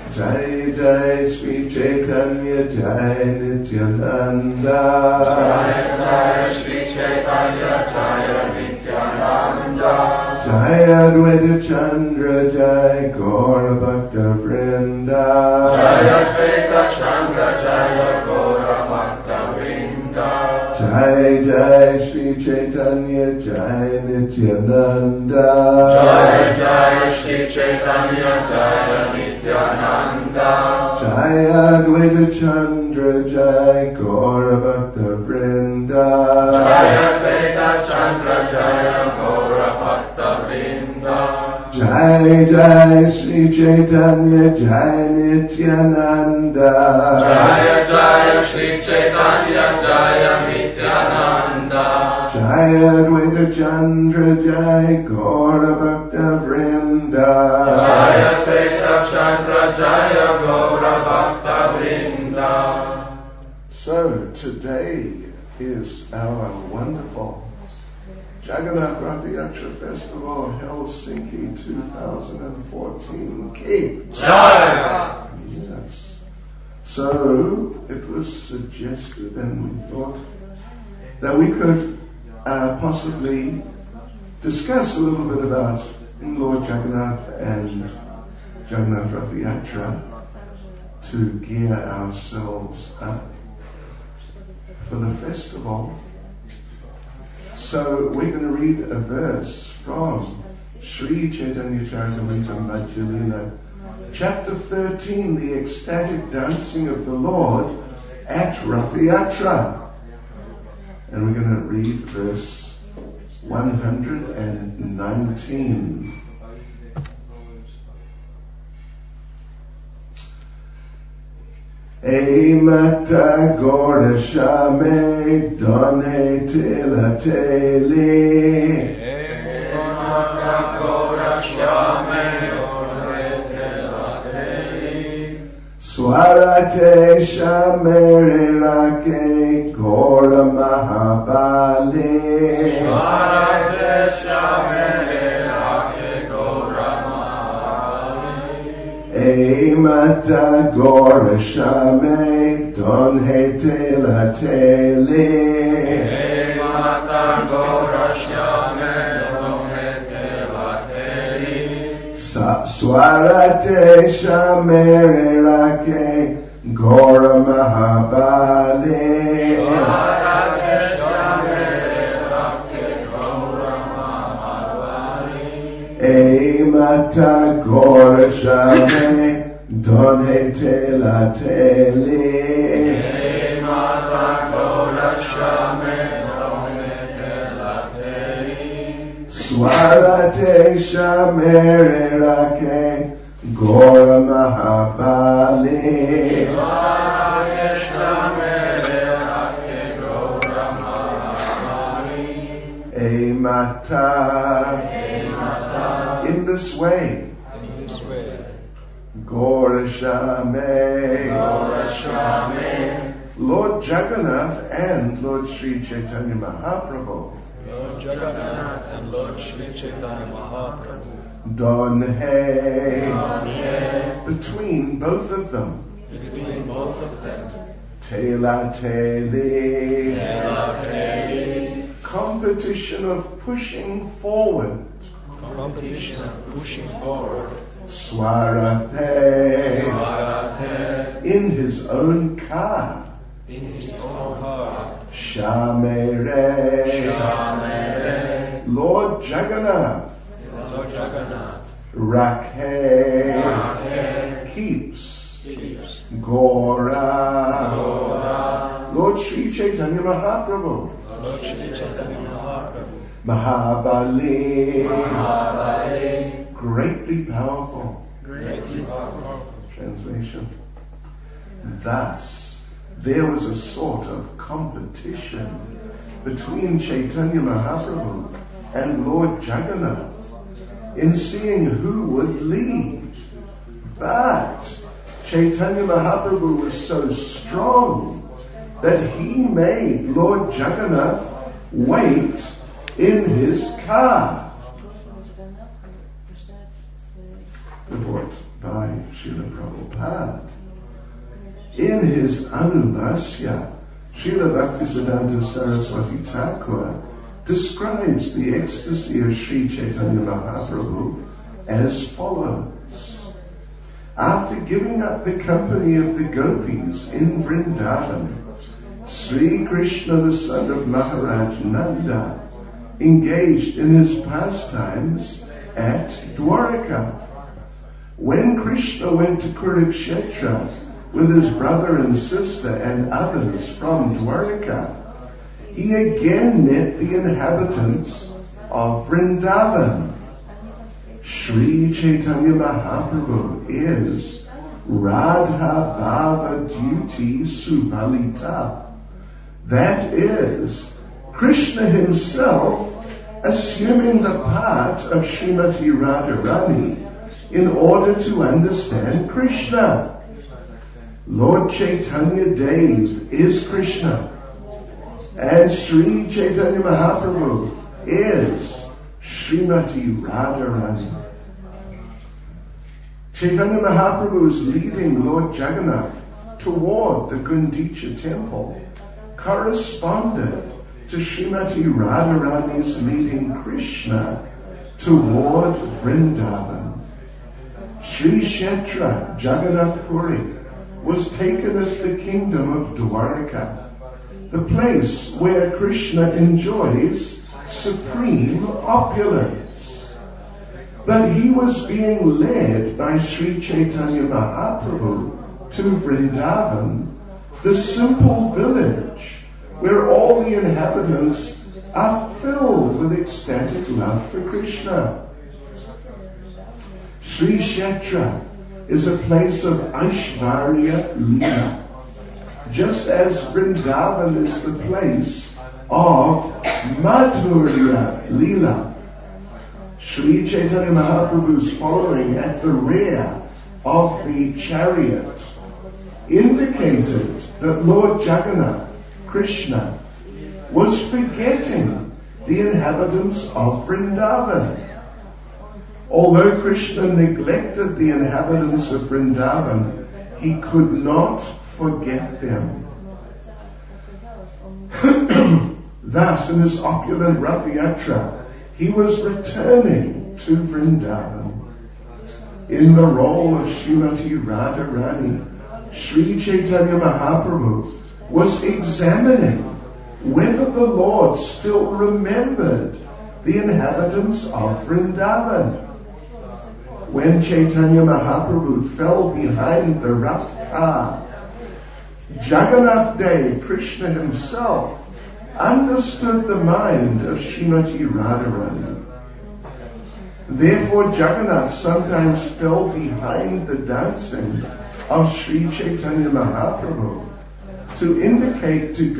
Jai Jai Shri Chaitanya Jai Nityananda. Jai Jai Shri Chaitanya Jai Nityananda. Jai Advaita Chandra Jai Gaura Bhakta Vrinda. Jai Advaita Chandra Jai Gaura Bhakta Vrinda. Jai Jai Shri Chaitanya Jai Nityananda. Jai Jai Shri Chaitanya Jai Nityananda. Jai Advaita Chandra Jai Gaura Bhakta Vrinda. Jai Advaita Chandra Jai Gaura Bhakta Vrinda. Jai Jai Shri Chaitanya Jai Nityananda. Jai Jai Shri Chaitanya Jai Nityananda. Jai Advaita Chandra Jai Gaura Bhakta Vrinda. Jai Advaita Chandra Jai Gaura Bhakta Vrinda. So today is our wonderful Jagannath Rath Yatra Festival, Helsinki 2014. Cape Jai. Yes. So it was suggested, and we thought that we could possibly discuss a little bit about Lord Jagannath and Jagannath Rath Yatra to gear ourselves up for the festival. So we're going to read a verse from Sri Chaitanya Charitamrita Madhya-lila, chapter 13, the ecstatic dancing of the Lord at Rath Yatra. And we're going to read verse 119. Mata Gaura Shame Done Tila Teli. Mata Gaura Shame Done Tila Teli. Swarate Shamere Rake Gaura Mahabali. Swarate Shamere Rake Gaura Mahabali. Mata Gaura Shame Don Tela Teli. Mata Gaura Shame Don Tela Teli. Swarate Shamere Rake Gaura Mahabali. Swarate Shamere Rake Gaura Mahabali. Mata Gaura Shame Don Tela Teli. Mata Gaura Shame Don Tela Teli. Swarate Shamere Rake Gaura Mahabali. Swarate Shamere Rake Gaura Mahabali. Mata. In this way. Gaura Shame. Lord Jagannath and Lord Sri Chaitanya Mahaprabhu. Lord Jagannath and Lord Sri Chaitanya Mahaprabhu. Don between both of them. Between both of them. Tela Teli. Tela Teli. Competition of pushing forward. Competition of pushing forward. Swarate. Swarate. In his own car. In his own heart. Shamere. Shamere. Lord Jagannath. Lord Jagannath. Rakhe. Rakhe. Keeps. Keeps. Gaura. Gaura. Lord Sri Chaitanya Mahaprabhu. Lord Sri Chaitanya Mahaprabhu. Mahabali. Mahabali. Greatly powerful. Greatly powerful. Translation. Thus, there was a sort of competition between Chaitanya Mahaprabhu and Lord Jagannath in seeing who would lead. But Chaitanya Mahaprabhu was so strong that he made Lord Jagannath wait in his car. Report. by Srila Prabhupada. In his Anubhasya, Srila Bhaktisiddhanta Saraswati Thakur describes the ecstasy of Sri Chaitanya Mahaprabhu as follows. After giving up the company of the gopis in Vrindavan, Sri Krishna, the son of Maharaj Nanda, engaged in his pastimes at Dwaraka. When Krishna went to Kurukshetra with his brother and sister and others from Dwaraka, he again met the inhabitants of Vrindavan. Sri Chaitanya Mahaprabhu is Radha Bhava Duty Subhalita. That is, Krishna himself assuming the part of Srimati Radharani in order to understand Krishna. Lord Chaitanya Dev is Krishna, and Sri Chaitanya Mahaprabhu is Srimati Radharani. Chaitanya Mahaprabhu is leading Lord Jagannath toward the Gundicha temple, corresponded to Srimati Radharani's leading Krishna toward Vrindavan. Sri Kshetra Jagannath Puri was taken as the kingdom of Dwaraka, the place where Krishna enjoys supreme opulence. But he was being led by Sri Chaitanya Mahaprabhu to Vrindavan, the simple village where all the inhabitants are filled with ecstatic love for Krishna. Sri Kshetra is a place of Aishvarya Leela, just as Vrindavan is the place of Madhurya Leela. Sri Chaitanya Mahaprabhu's following at the rear of the chariot indicated that Lord Jagannath, Krishna, was forgetting the inhabitants of Vrindavan. Although Krishna neglected the inhabitants of Vrindavan, he could not forget them. Thus, in his opulent Rath Yatra, he was returning to Vrindavan. In the role of Srimati Radharani, Sri Chaitanya Mahaprabhu was examining whether the Lord still remembered the inhabitants of Vrindavan. When Chaitanya Mahaprabhu fell behind the Rath car, Jagannath Dev, Krishna himself, understood the mind of Srimati Radharani. Therefore, Jagannath sometimes fell behind the dancing of Sri Chaitanya Mahaprabhu to indicate to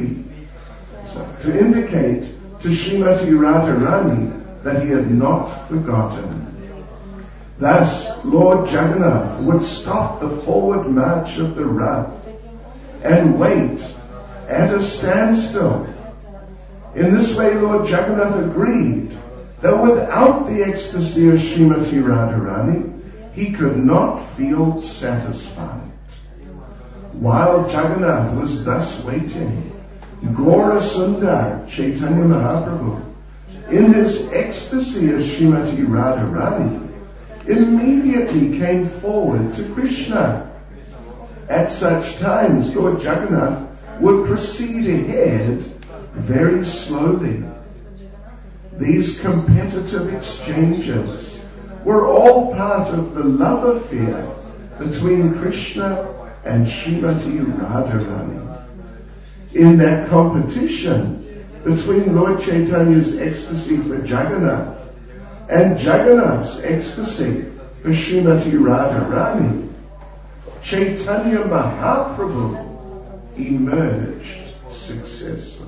Srimati Radharani that he had not forgotten. Thus, Lord Jagannath would stop the forward march of the Rath and wait at a standstill. In this way, Lord Jagannath agreed that without the ecstasy of Srimati Radharani, he could not feel satisfied. While Jagannath was thus waiting, Gaura Sundar Chaitanya Mahaprabhu, in his ecstasy of Srimati Radharani, immediately came forward to Krishna. At such times, Lord Jagannath would proceed ahead very slowly. These competitive exchanges were all part of the love affair between Krishna and Srimati Radharani. In that competition between Lord Chaitanya's ecstasy for Jagannath and Jagannath's ecstasy for Srimati Radharani, Chaitanya Mahaprabhu emerged successful.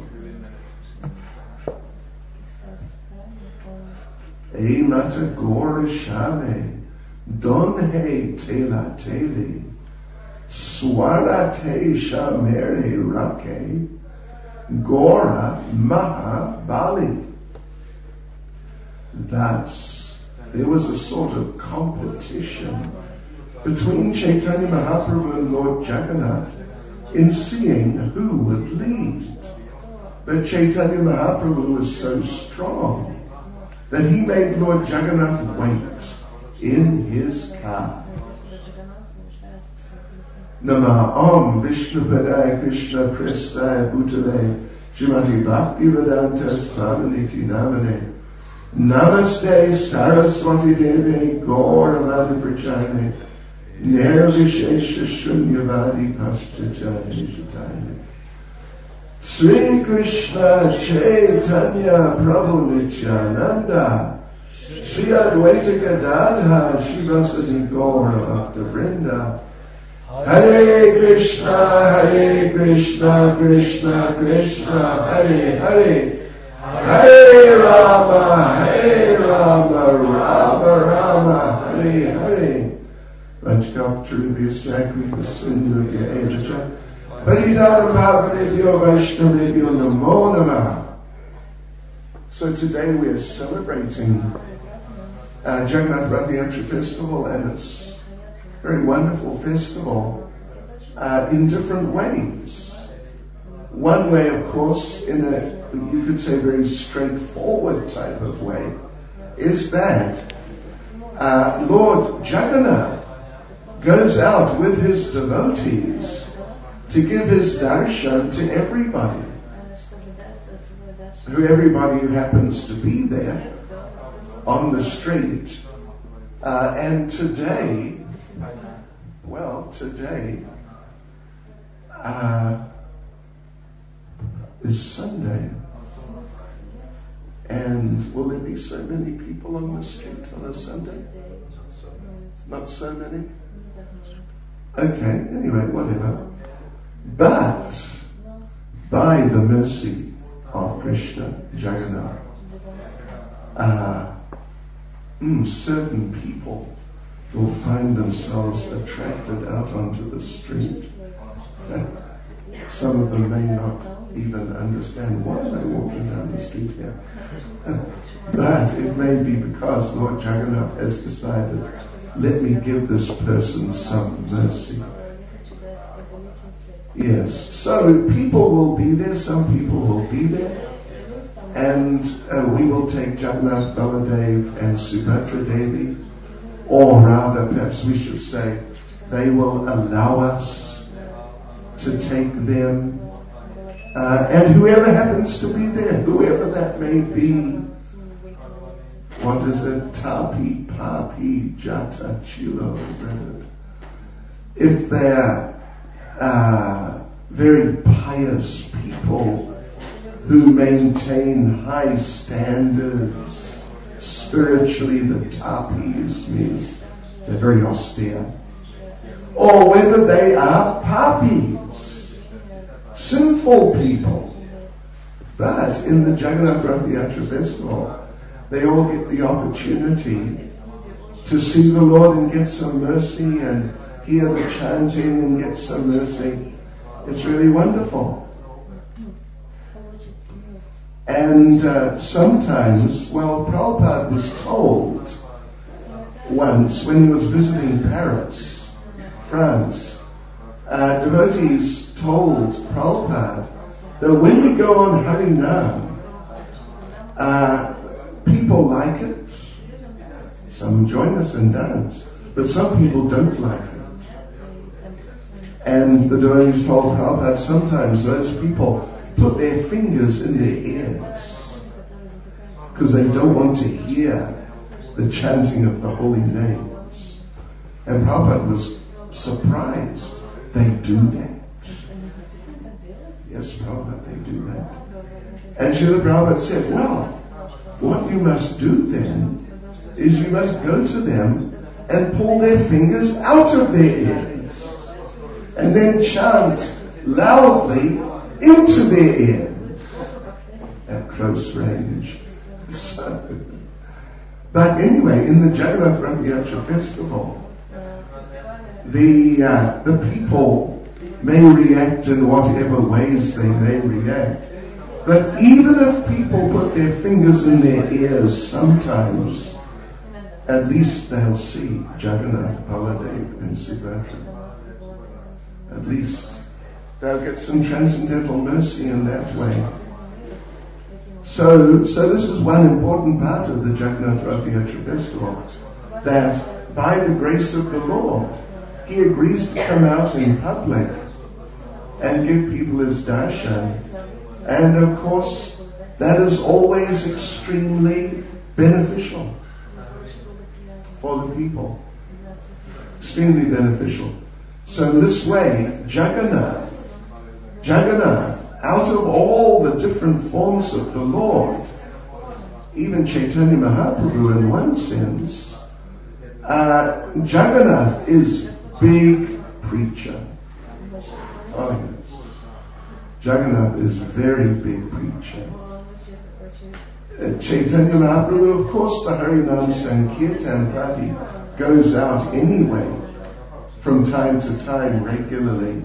Ei mata Gaura Shame, Don He Tela Tele, Swara Te Shamere Rake, Gaura Mahabali. Thus, there was a sort of competition between Chaitanya Mahaprabhu and Lord Jagannath in seeing who would lead. But Chaitanya Mahaprabhu was so strong that he made Lord Jagannath wait in his car. Nama Om Vishnu Padaya Krishna Prestaya Bhutale Srimati Bhaktivedanta Swaminiti Namane Namaste Saraswati Deve Gauravada Prachane Nirvishesha Shunyavadi Paschachane Shatane Sri Krishna Chaitanya Prabhu Nityananda Sri Advaita Gadadha Shivasati Gaura Bhakta Vrinda Hare Krishna, Krishna Krishna, Hare Hare, Hare Rama, Rama Rama, Hare Hare. Vajkaptrubhya Chakripa Sindhuka Ejacha, Paditaram Bhavanebhyo Vaishnavebhyo Namo Namaha. So today we are celebrating Jagannath Rath Yatra Festival, and it's a very wonderful festival in different ways. One way, of course, in a, you could say, very straightforward type of way, is that Lord Jagannath goes out with his devotees to give his darshan to everybody who happens to be there on the street. And today is Sunday. And will there be so many people on the street on a Sunday? Not so many? Okay, anyway, whatever. But by the mercy of Krishna, Jagannath, certain people will find themselves attracted out onto the street. Some of them may not even understand why they're walking down the street here. But it may be because Lord Jagannath has decided, let me give this person some mercy. Yes, so people will be there, some people will be there, and we will take Jagannath, Baladev and Subhadra Devi, or rather perhaps we should say they will allow us to take them, and whoever happens to be there, whoever that may be. What is it? Tapi, Papi, Jata, Chilo, is that it? If they're very pious people who maintain high standards spiritually, the Tapis means they're very austere. Or whether they are papis, sinful people. But in the Jagannath Rath Yatra Festival, they all get the opportunity to see the Lord and get some mercy, and hear the chanting and get some mercy. It's really wonderful. And sometimes, Prabhupada was told once when he was visiting Paris, France, devotees told Prabhupada that when we go on Harinam, people like it. Some join us and dance, but some people don't like it. And the devotees told Prabhupada sometimes those people put their fingers in their ears because they don't want to hear the chanting of the holy names. And Prabhupada was surprised. They do that. Yes, Prabhupada, they do that. And Srila Prabhupada said, what you must do then is you must go to them and pull their fingers out of their ears and then chant loudly into their ears at close range. But anyway, in the Jagannath Rath Yatra Festival, the people may react in whatever ways they may react. But even if people put their fingers in their ears sometimes, at least they'll see Jagannath, Baladev and Subhadra. At least they'll get some transcendental mercy in that way. So this is one important part of the Jagannath Rath Yatra festival, that by the grace of the Lord, He agrees to come out in public and give people His darshan. And of course, that is always extremely beneficial for the people. Extremely beneficial. So in this way, Jagannath, out of all the different forms of the Lord, even Chaitanya Mahaprabhu in one sense, Jagannath is big preacher. Oh yes. Jagannath is very big preacher. Chaitanya Mahaprabhu, of course, the Harinam Sankirtan party goes out anyway, from time to time, regularly.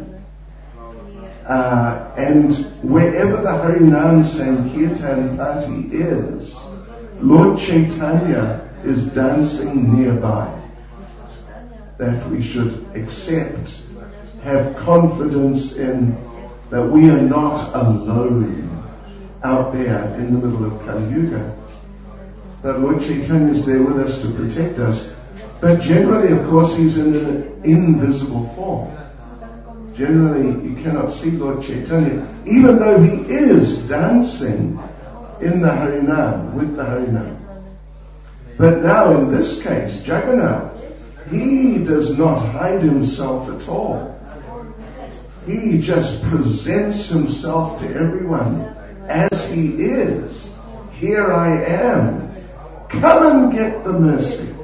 And wherever the Harinam Sankirtan party is, Lord Chaitanya is dancing nearby. That we should accept, have confidence in, that we are not alone out there in the middle of Kali Yuga. That Lord Chaitanya is there with us to protect us. But generally, of course, He's in an invisible form. Generally, you cannot see Lord Chaitanya, even though He is dancing in the Harinam, with the Harinam. But now, in this case, Jagannath, He does not hide Himself at all. He just presents Himself to everyone as He is. Here I am. Come and get the mercy.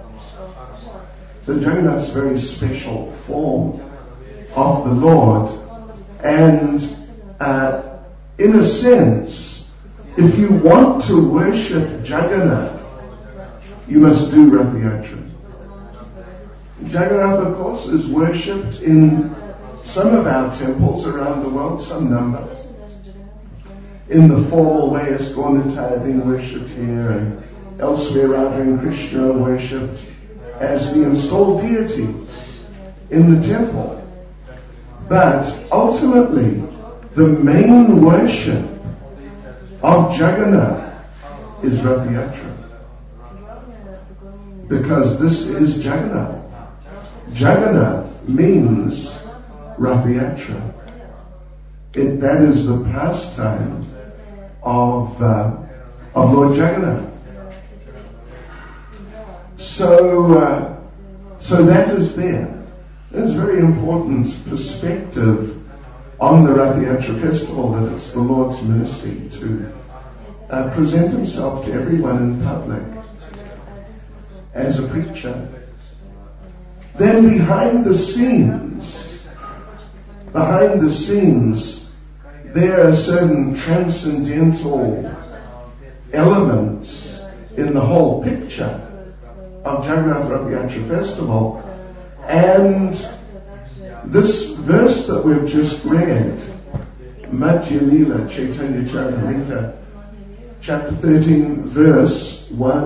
So Jagannath's a very special form of the Lord. And in a sense, if you want to worship Jagannath, you must do Rath Yatra. Jagannath, of course, is worshipped in some of our temples around the world, some number. In the formal way, as Gaunataya being worshipped here, and elsewhere Radha and Krishna are worshipped as the installed deities in the temple. But ultimately, the main worship of Jagannath is Rath Yatra. Because this is Jagannath. Jagannath means Rath Yatra. That is the pastime of Lord Jagannath. So that is there. It's a very important perspective on the Rath Yatra festival, that it's the Lord's mercy to present Himself to everyone in public as a preacher. Then behind the scenes, there are certain transcendental elements in the whole picture of Jagannath Rath Yatra festival. And this verse that we've just read, Madhya Lila Chaitanya Charitamrita, chapter 13, verse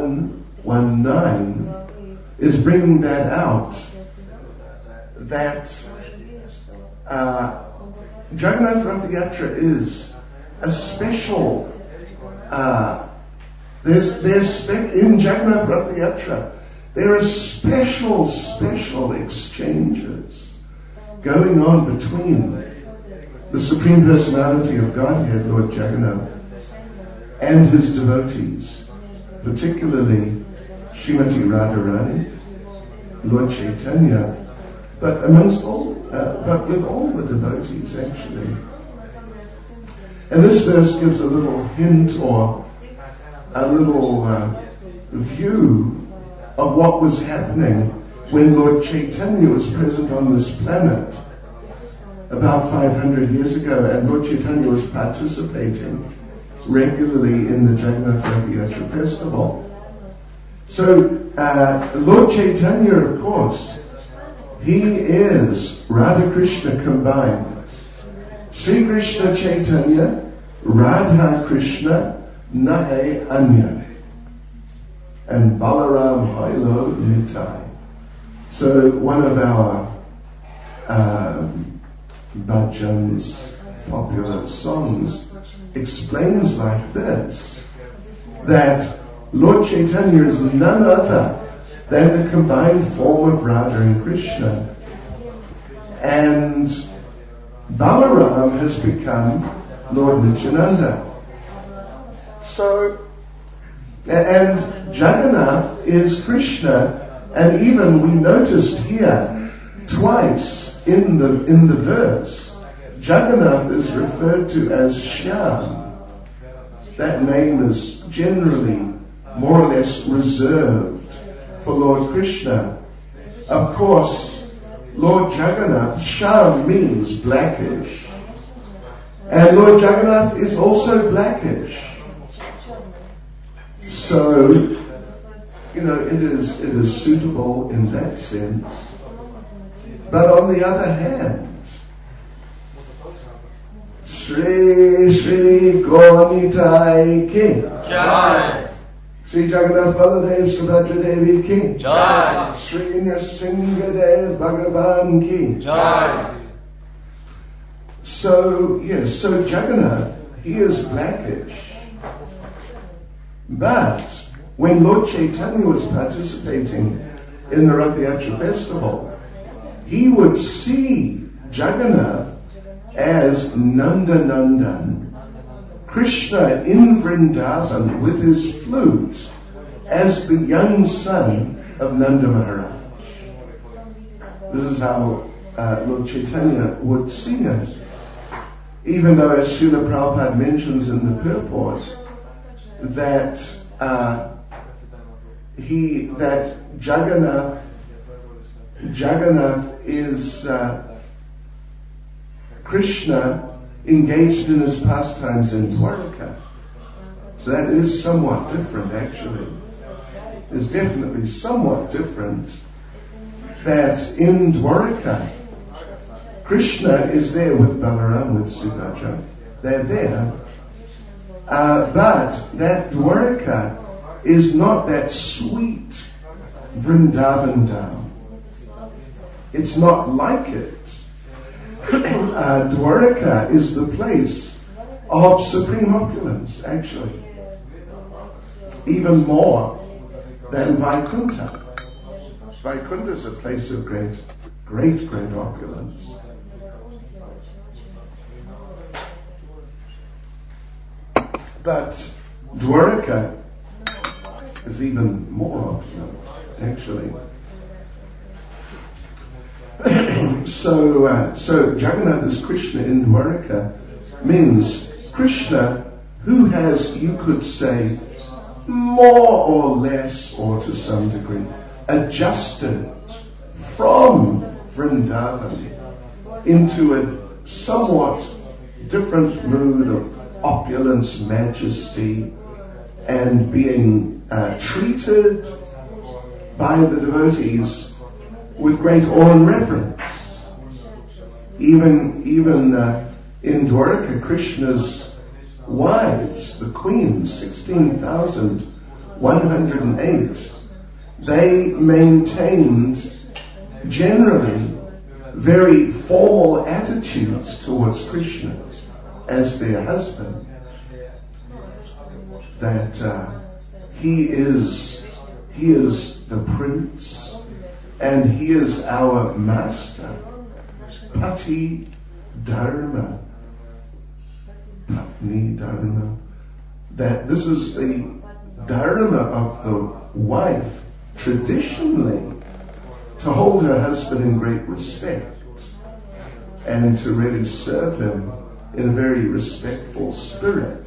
119, is bringing that out. That Jagannath Rath Yatra is a special. In Jagannath Rath Yatra, there are special exchanges going on between the Supreme Personality of Godhead, Lord Jagannath, and His devotees, particularly Srimati Radharani, Lord Chaitanya, but with all the devotees actually. And this verse gives a little hint or a little view of what was happening when Lord Chaitanya was present on this planet about 500 years ago, and Lord Chaitanya was participating regularly in the Jagannath Rath Yatra festival. So Lord Chaitanya, of course, He is Radha Krishna combined. Sri Krishna Chaitanya, Radha Krishna, Nahe Anya. and Balaram Hailo Nitai. So one of our bhajans, popular songs, explains like this, that Lord Chaitanya is none other than the combined form of Radha and Krishna. And Balaram has become Lord Nityananda. So, and Jagannath is Krishna, and even we noticed here twice in the verse, Jagannath is referred to as Shyam. That name is generally more or less reserved for Lord Krishna. Of course, Lord Jagannath, Shyam means blackish. And Lord Jagannath is also blackish. So, it is suitable in that sense. But on the other hand, Shri Shri Gauranitai King. Jai. Shri Jagannath Baladev Subhadra Devi King. Jai. Shri Nrsimhadev Bhagavan King. Jai. So Jagannath, he is blackish. But when Lord Chaitanya was participating in the Rath Yatra festival, he would see Jagannath as Nanda Nandan, Krishna in Vrindavan with his flute, as the young son of Nanda Maharaj. This is how Lord Chaitanya would see him. Even though, as Srila Prabhupada mentions in the purport, that Jagannath is Krishna engaged in his pastimes in Dwarka. So that is somewhat different, actually. It's definitely somewhat different that in Dwarka, Krishna is there with Balaram, with Subhadra. They're there. But that Dwarka is not that sweet Vrindavan Dham. It's not like it. Dwarka is the place of supreme opulence, actually. Even more than Vaikuntha. Vaikuntha is a place of great opulence. But Dwarka is even more opulent, actually. So Jagannath is Krishna in Dwarka means Krishna who has, you could say, more or less, or to some degree, adjusted from Vrindavan into a somewhat different mood of opulence, majesty, and being treated by the devotees with great awe and reverence. Even in Dwarka, Krishna's wives, the queens, 16,108, they maintained generally very formal attitudes towards Krishna as their husband. That he is the prince, and he is our master. Pati Dharma. Patni Dharma. That this is the dharma of the wife, traditionally, to hold her husband in great respect and to really serve him in a very respectful spirit.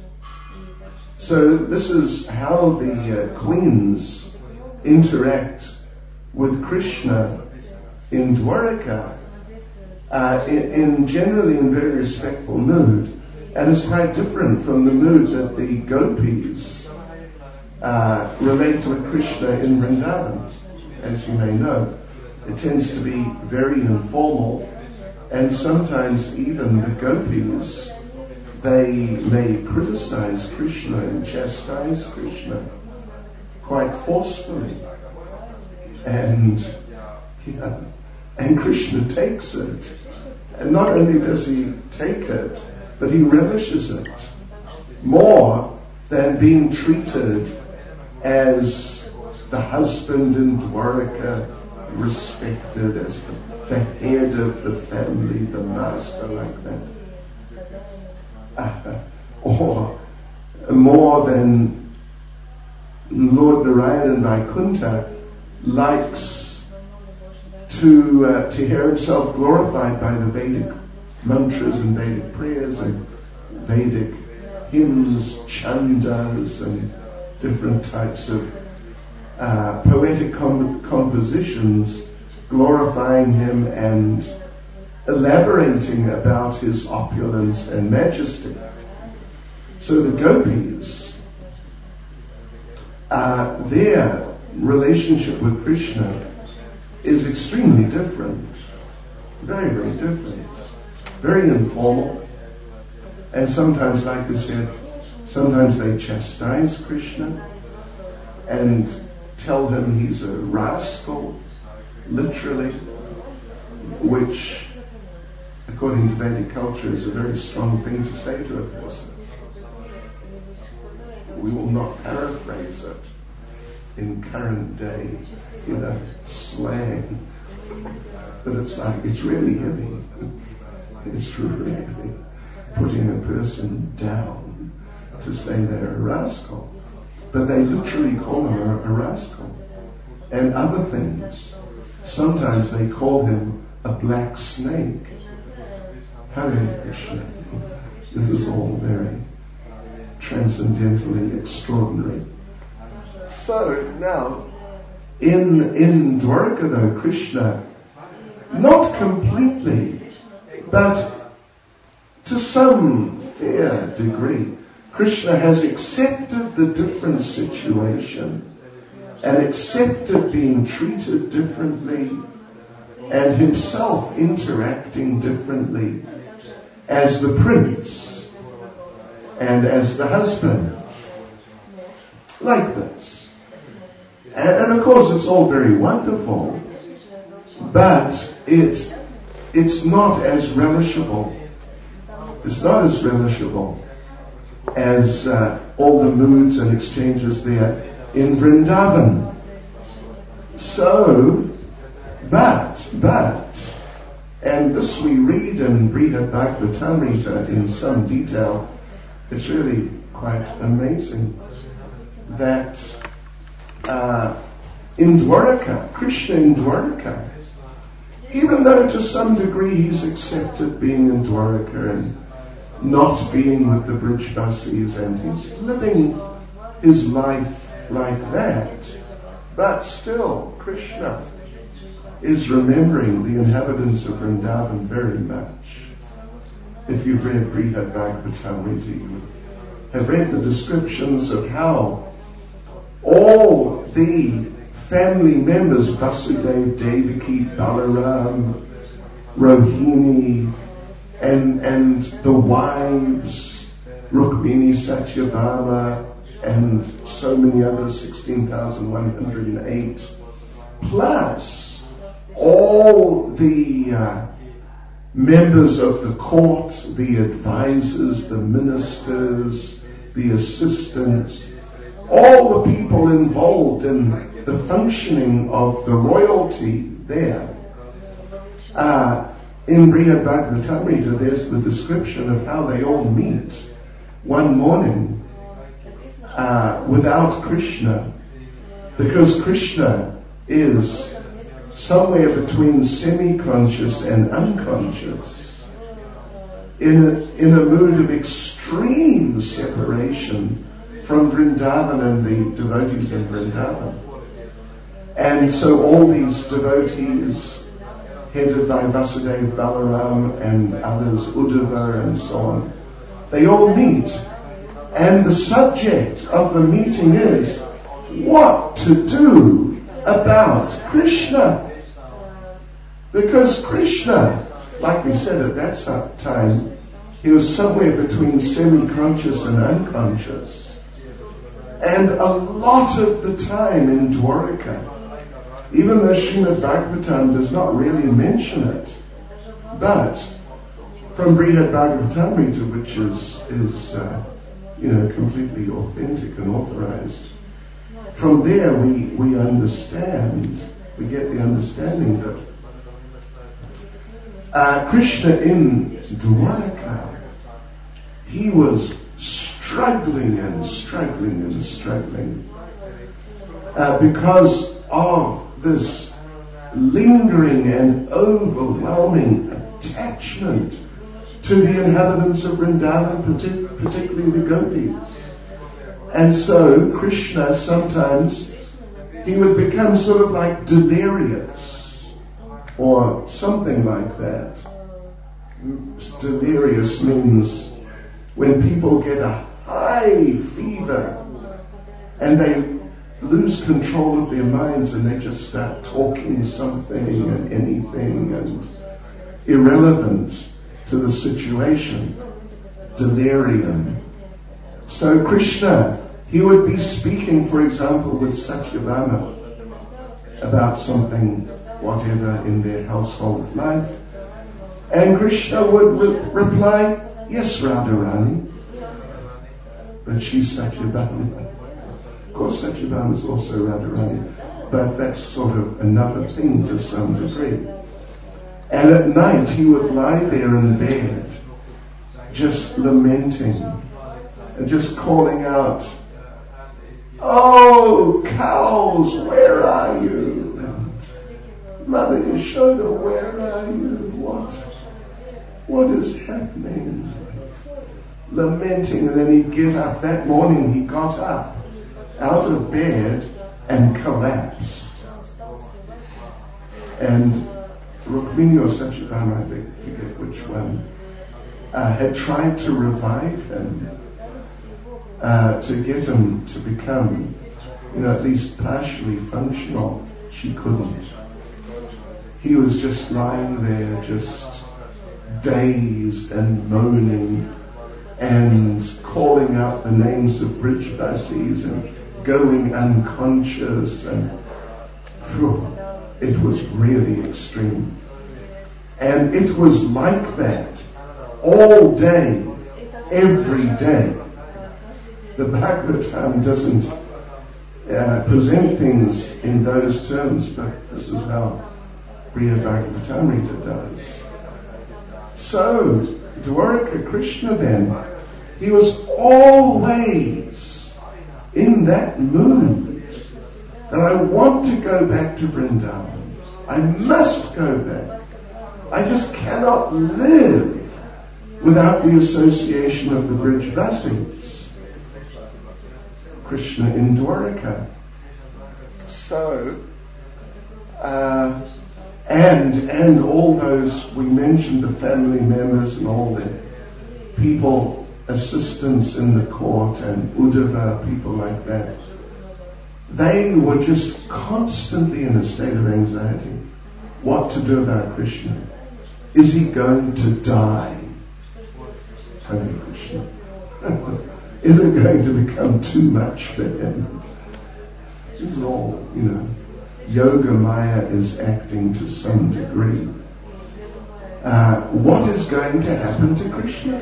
So this is how the queens interact with Krishna in Dwarka, generally in very respectful mood, and it's quite different from the mood that the gopis relate with Krishna in Vrindavan. As you may know, it tends to be very informal, and sometimes even the gopis, they may criticize Krishna and chastise Krishna quite forcefully. And Krishna takes it. And not only does he take it, but he relishes it more than being treated as the husband in Dwaraka, respected as the head of the family, the master, like that. Or more than Lord Narayan Vaikuntha likes to hear himself glorified by the Vedic mantras and Vedic prayers and Vedic hymns, chandas, and different types of poetic compositions glorifying him and elaborating about his opulence and majesty. So the gopis, their relationship with Krishna is extremely different. Very, very different. Very informal. And sometimes, like we said, sometimes they chastise Krishna and tell him he's a rascal, literally, which, according to Vedic culture, is a very strong thing to say to a person. We will not paraphrase it in current day, slang. But it's really heavy. It's really putting a person down to say they're a rascal. But they literally call him a rascal. And other things. Sometimes they call him a black snake. Hare Krishna. This is all very transcendentally extraordinary. So now, in Dwaraka though, Krishna, not completely, but to some fair degree, Krishna has accepted the different situation and accepted being treated differently and himself interacting differently as the prince and as the husband. Like this. And of course it's all very wonderful, but it's not as relishable. It's not as relishable as all the moods and exchanges there in Vrindavan. So, but, and this we read in Brihad Bhagavatamrita in some detail. It's really quite amazing that in Dwaraka, Krishna in Dwaraka, even though to some degree he's accepted being in Dwaraka and not being with the Brijvasis, and he's living his life like that, but still Krishna is remembering the inhabitants of Vrindavan very much. If you've read Brihad Bhagavatamrita, you have read the descriptions of how all the family members, Vasudev, Devaki, Balaram, Rohini, and the wives, Rukmini, Satyabhama, and so many others, 16,108, plus all the members of the court, the advisors, the ministers, the assistants, all the people involved in the functioning of the royalty there. In Brihad Bhagavatamrita, there's the description of how they all meet one morning without Krishna, because Krishna is somewhere between semi-conscious and unconscious, in a mood of extreme separation from Vrindavan and the devotees in Vrindavan. And so all these devotees, headed by Vasudev, Balaram and others, Uddhava and so on, they all meet. And the subject of the meeting is what to do about Krishna. Because Krishna, like we said at that time, he was somewhere between semi-conscious and unconscious. And a lot of the time in Dwaraka, even though Srimad Bhagavatam does not really mention it, but from Brihad Bhagavatamrita, which is completely authentic and authorized, from there we understand, we get the understanding that Krishna in Dwaraka, he was struggling because of this lingering and overwhelming attachment to the inhabitants of Vrindavan, particularly the gopis. And so Krishna sometimes, he would become sort of like delirious or something like that. Delirious means when people get a high fever and they lose control of their minds and they just start talking something and anything and irrelevant to the situation. Delirium. So Krishna, he would be speaking, for example, with Satyabhama about something, whatever, in their household life. And Krishna would reply, "Yes, Radharani." But she's Satyabhama. Of course, Satyabhama is also Radharani, but that's sort of another thing to some degree. And at night, he would lie there in bed, just lamenting, and just calling out, "Oh, cows, where are you? And Mother Yashoda, where are you? What is happening?" Lamenting, and then he'd get up. That morning he got up out of bed and collapsed. And Rukmini or Satyabhama, I forget which one, had tried to revive him, to get him to become, at least partially functional. She couldn't. He was just lying there, just dazed and moaning and calling out the names of Brijvasis and going unconscious, and it was really extreme. And it was like that all day, every day. The Bhagavatam doesn't present things in those terms, but this is how Brihad Bhagavatamrita does. So, Dwaraka Krishna then, he was always in that mood that I want to go back to Vrindavan. I must go back. I just cannot live without the association of the Brijvasis. Krishna in Dwaraka. So, and all those, we mentioned the family members and all the people, assistants in the court and Uddhava, people like that. They were just constantly in a state of anxiety. What to do about Krishna? Is he going to die? Hare Krishna. Is it going to become too much for him? This is all, Yoga Maya is acting to some degree. What is going to happen to Krishna?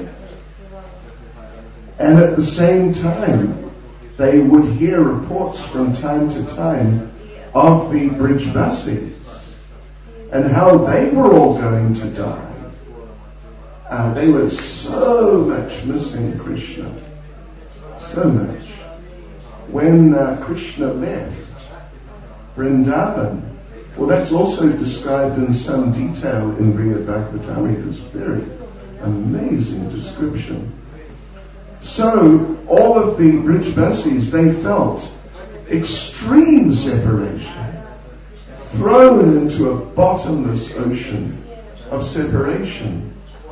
And at the same time, they would hear reports from time to time of the Brijvasis and how they were all going to die. They were so much missing Krishna. So much. When Krishna left Vrindavan, well, that's also described in some detail in Brihad Bhagavatamrita's very amazing description. So, all of the Brijvasis, they felt extreme separation, thrown into a bottomless ocean of separation.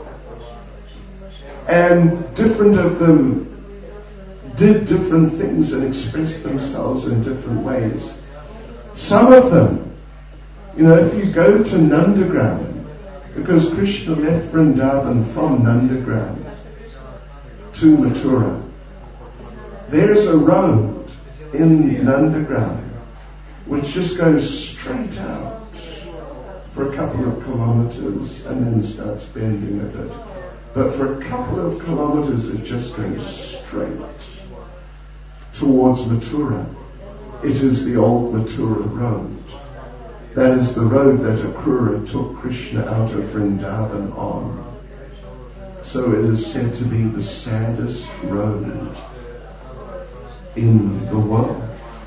And different of them did different things and expressed themselves in different ways. Some of them, if you go to Nandagram, because Krishna left Vrindavan from Nandagram to Mathura, there's a road in Nandagram, which just goes straight out for a couple of kilometers and then starts bending a bit. But for a couple of kilometers it just goes straight towards Mathura. It is the old Mathura road. That is the road that Akrura took Krishna out of Vrindavan on. So it is said to be the saddest road in the world.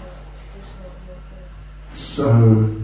So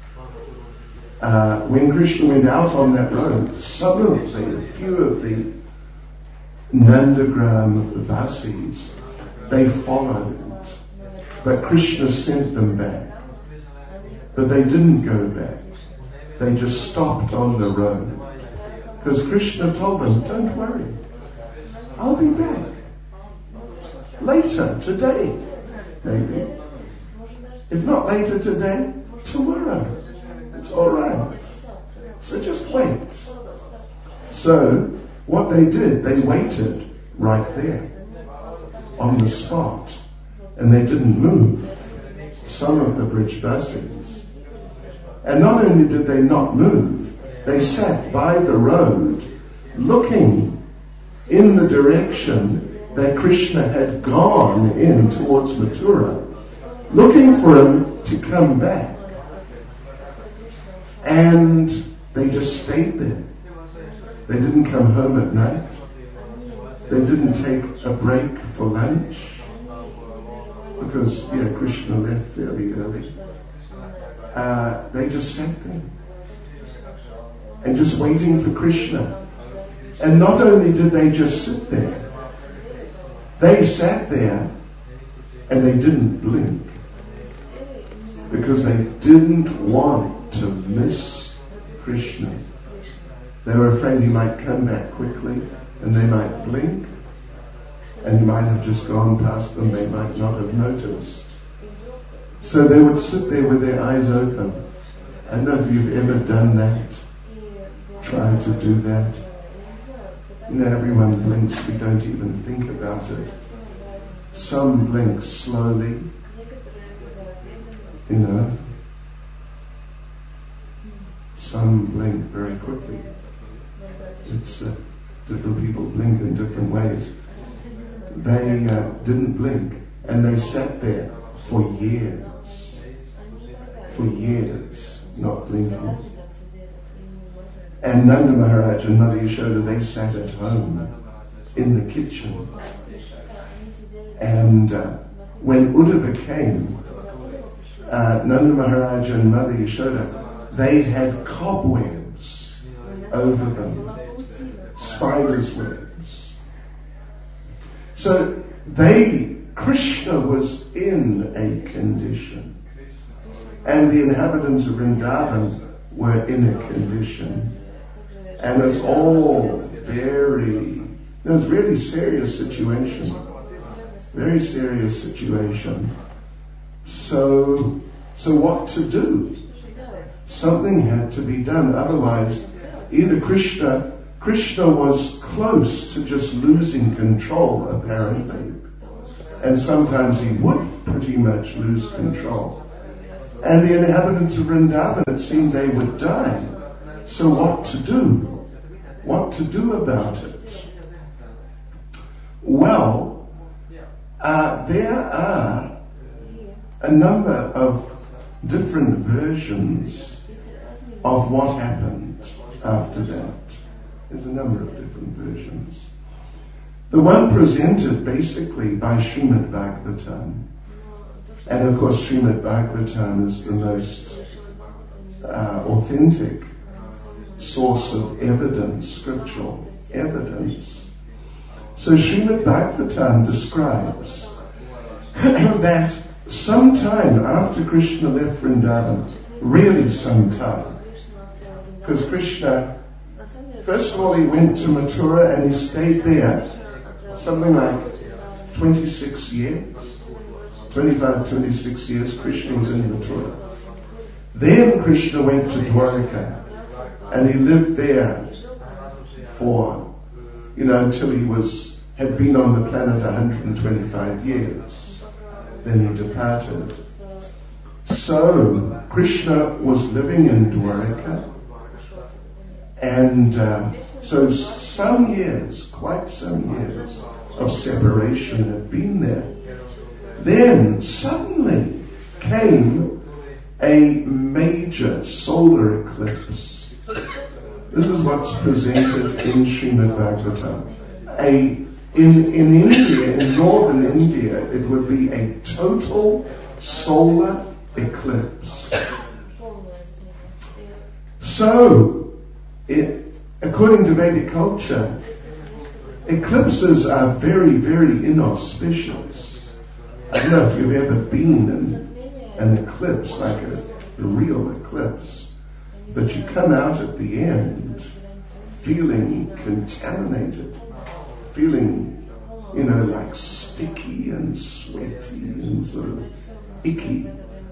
when Krishna went out on that road, a few of the Nandagram Vasis, they followed. But Krishna sent them back. But they didn't go back. They just stopped on the road. Because Krishna told them, don't worry, I'll be back. Later, today, maybe. If not later today, tomorrow. It's alright. So just wait. So, what they did, they waited right there, on the spot. And they didn't move, some of the Brijvasis. And not only did they not move, they sat by the road, looking in the direction that Krishna had gone in towards Mathura, looking for him to come back. And they just stayed there. They didn't come home at night. They didn't take a break for lunch. Because, Krishna left fairly early. They just sat there. And just waiting for Krishna. And not only did they just sit there, they sat there and they didn't blink. Because they didn't want to miss Krishna. They were afraid he might come back quickly and they might blink. And he might have just gone past them, they might not have noticed. So they would sit there with their eyes open. I don't know if you've ever done that. Try to do that. Everyone blinks, we don't even think about it. Some blink slowly, Some blink very quickly. It's different people blink in different ways. They didn't blink, and they sat there for years, not blinking. And Nanda Maharaj and Mother Yashoda, they sat at home in the kitchen. And when Uddhava came, Nanda Maharaj and Mother Yashoda, they had cobwebs over them, spiders' webs. So Krishna was in a condition. And the inhabitants of Vrindavan were in a condition. And it's all it was a really serious situation. Very serious situation. So what to do? Something had to be done. Otherwise, either Krishna was close to just losing control, apparently. And sometimes he would pretty much lose control. And the inhabitants of Vrindavan, it seemed they would die. So what to do? What to do about it? Well, there are a number of different versions of what happened after that. There's a number of different versions. The one presented basically by Srimad Bhagavatam, and of course Srimad Bhagavatam is the most authentic source of evidence, scriptural evidence. So Srimad Bhagavatam describes that sometime after Krishna left Vrindavan, really sometime, because Krishna, first of all, he went to Mathura and he stayed there something like 26 years, 26 years, Krishna was in Mathura. Then Krishna went to Dwarka and he lived there for, until he had been on the planet 125 years. then he departed. So Krishna was living in Dwaraka, and so some years, quite some years of separation had been there. Then suddenly came a major solar eclipse. This is what's presented in Srimad Bhagavatam. In India, in northern India, it would be a total solar eclipse. So, according to Vedic culture, eclipses are very, very inauspicious. I don't know if you've ever been in an eclipse, like a real eclipse, but you come out at the end feeling contaminated, feeling, like sticky and sweaty and sort of icky.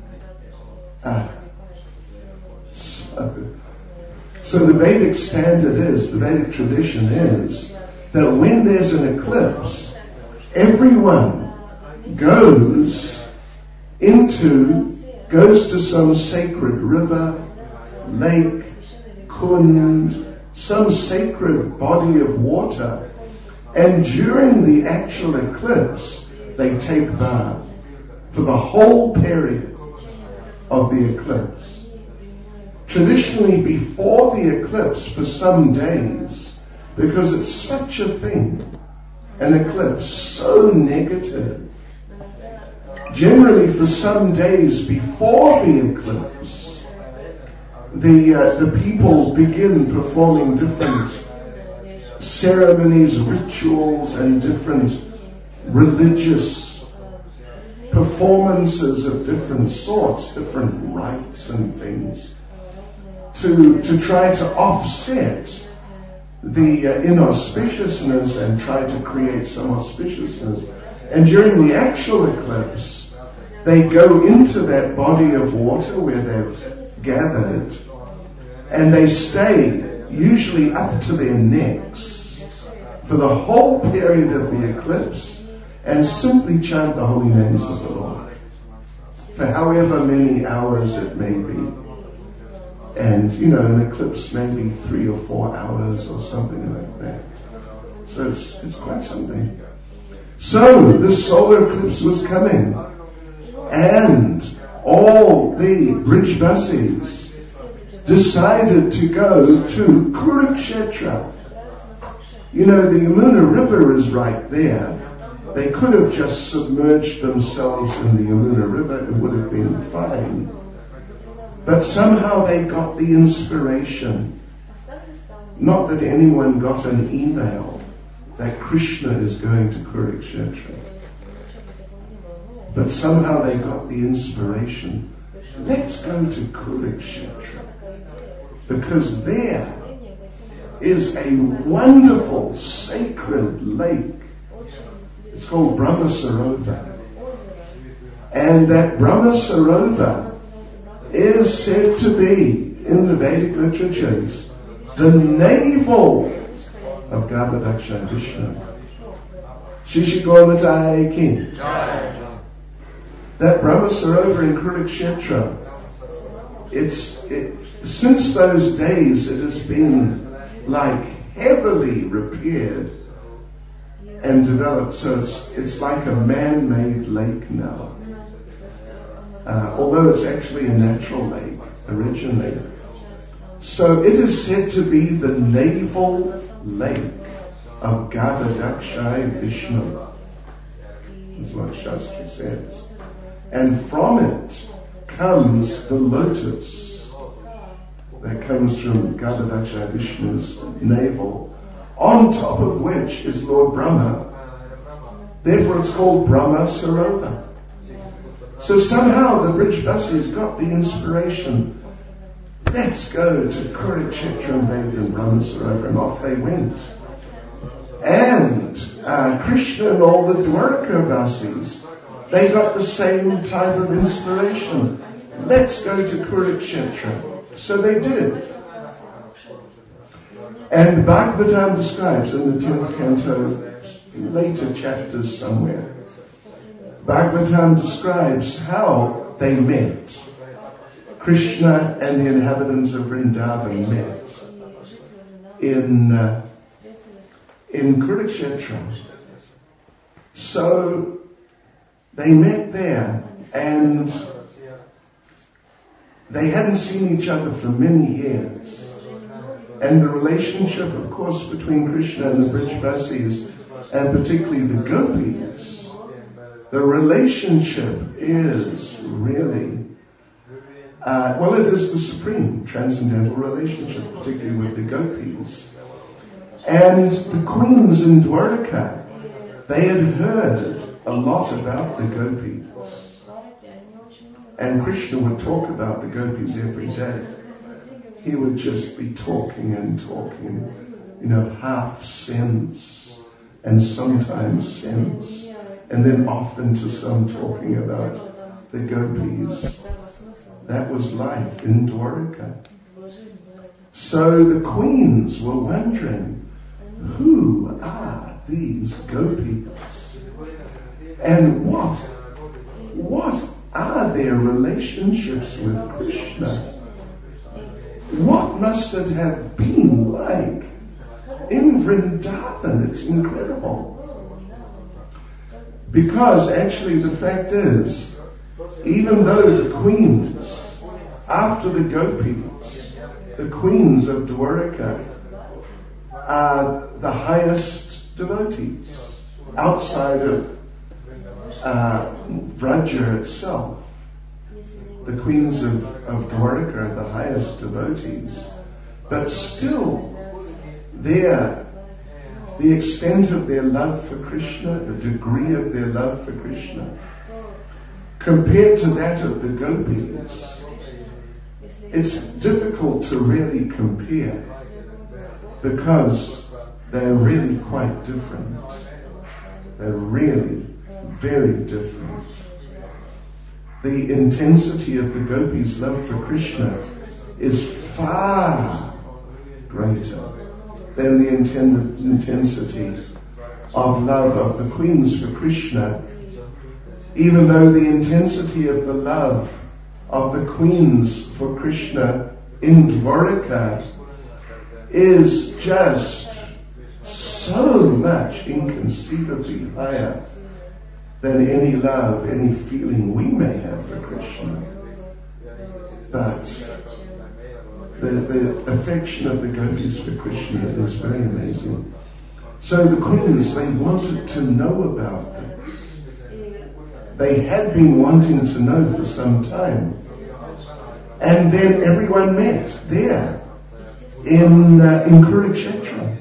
So the Vedic standard is, the Vedic tradition is, that when there's an eclipse, everyone goes to some sacred river, lake, kund, some sacred body of water, and during the actual eclipse, they take bath for the whole period of the eclipse. Traditionally, before the eclipse, for some days, because it's such a thing, an eclipse so negative, generally for some days before the eclipse, the people begin performing different ceremonies, rituals, and different religious performances of different sorts, different rites and things, to try to offset the inauspiciousness and try to create some auspiciousness. And during the actual eclipse, they go into that body of water where they've gathered, and they stay usually up to their necks for the whole period of the eclipse and simply chant the holy names of the Lord for however many hours it may be. And, an eclipse may be 3 or 4 hours or something like that. So it's quite something. So this solar eclipse was coming, and all the Brijbasis decided to go to Kurukshetra. The Yamuna River is right there. They could have just submerged themselves in the Yamuna River, it would have been fine. But somehow they got the inspiration. Not that anyone got an email that Krishna is going to Kurukshetra, but somehow they got the inspiration. Let's go to Kurukshetra, because there is a wonderful sacred lake. It's called Brahma Sarovar. And that Brahma Sarovar is said to be, in the Vedic literatures, the navel of Garbhodaksha Vishnu. Shishi Gormatai King. That Brahma Sarovar in Kurukshetra, since those days it has been heavily repaired and developed, so it's like a man-made lake now. Although it's actually a natural lake originally. So it is said to be the navel lake of Garbhodaksha Vishnu. That's what Shastra says. And from it comes the lotus that comes from Garbhodaksha Vishnu's navel, on top of which is Lord Brahma. Therefore it's called Brahma Sarovar. So somehow the Brijbasis got the inspiration. Let's go to Kurukshetra and bathe in Brahma Sarovar, and off they went. And Krishna and all the Dwaraka-vasis, they got the same type of inspiration. Let's go to Kurukshetra. So they did. And Bhagavatam describes in the 10th canto, later chapters somewhere, Bhagavatam describes how they met. Krishna and the inhabitants of Vrindavan met in Kurukshetra. So they met there, and they hadn't seen each other for many years. And the relationship, of course, between Krishna and the Brijbasis, and particularly the gopis, the relationship is really, it is the supreme transcendental relationship, particularly with the gopis. And the queens in Dwarka, they had heard a lot about the gopis. And Krishna would talk about the gopis every day. He would just be talking and talking, half sense and sometimes sense, and then off into some talking about the gopis. That was life in Dwarka. So the queens were wondering, who are these gopis? And what are their relationships with Krishna? What must it have been like in Vrindavan? It's incredible. Because actually the fact is, even though the queens, after the gopis, the queens of Dwarka are the highest devotees outside of Vraja itself. The queens of Dwarka are the highest devotees. But still, the extent of their love for Krishna, the degree of their love for Krishna, compared to that of the gopis, it's difficult to really compare, because they're really quite different. They're really very different. The intensity of the gopis' love for Krishna is far greater than the intensity of love of the queens for Krishna, even though the intensity of the love of the queens for Krishna in Dwarka is just so much inconceivably higher than any love, any feeling we may have for Krishna. But the affection of the gopis for Krishna is very amazing. So the queens, they wanted to know about this. They had been wanting to know for some time. And then everyone met there in Kurukshetra.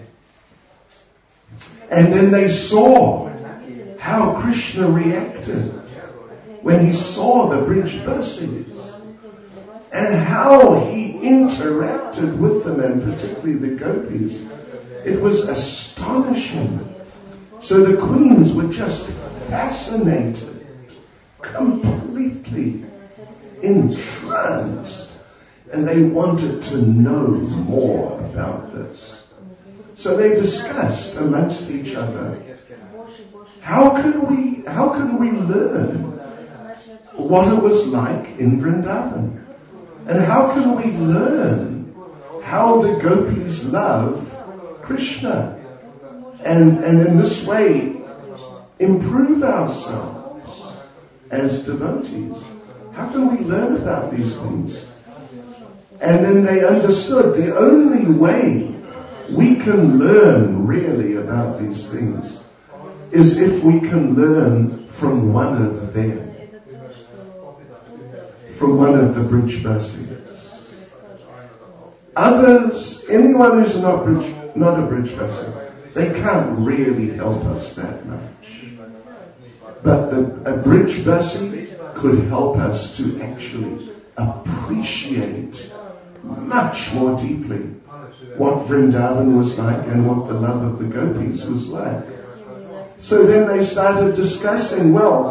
And then they saw how Krishna reacted when he saw the Brijbasis, and how he interacted with them, and particularly the gopis. It was astonishing. So the queens were just fascinated, completely entranced, and they wanted to know more about this. So they discussed amongst each other, how can we learn what it was like in Vrindavan? And how can we learn how the gopis love Krishna? And in this way, improve ourselves as devotees. How can we learn about these things? And then they understood the only way we can learn really about these things is if we can learn from one of them, from one of the Brijbasis. Others, anyone who's not a Brijbasi, they can't really help us that much. But a Brijbasi could help us to actually appreciate much more deeply what Vrindavan was like and what the love of the gopis was like. So then they started discussing,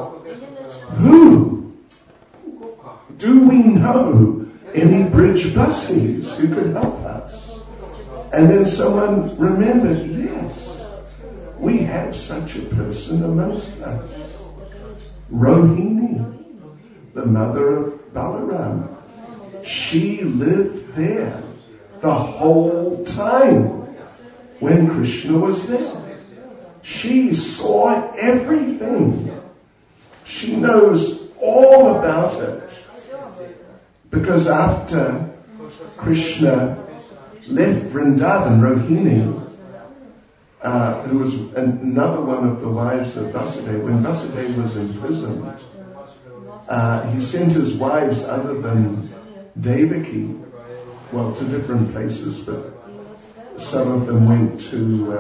who? Do we know any Brijbasis who could help us? And then someone remembered, yes, we have such a person amongst us. Rohini, the mother of Balaram, she lived there the whole time when Krishna was there. She saw everything. She knows all about it. Because after Krishna left Vrindavan, Rohini, who was another one of the wives of Vasudeva, when Vasudeva was imprisoned, he sent his wives other than Devaki, well, to different places, but some of them went to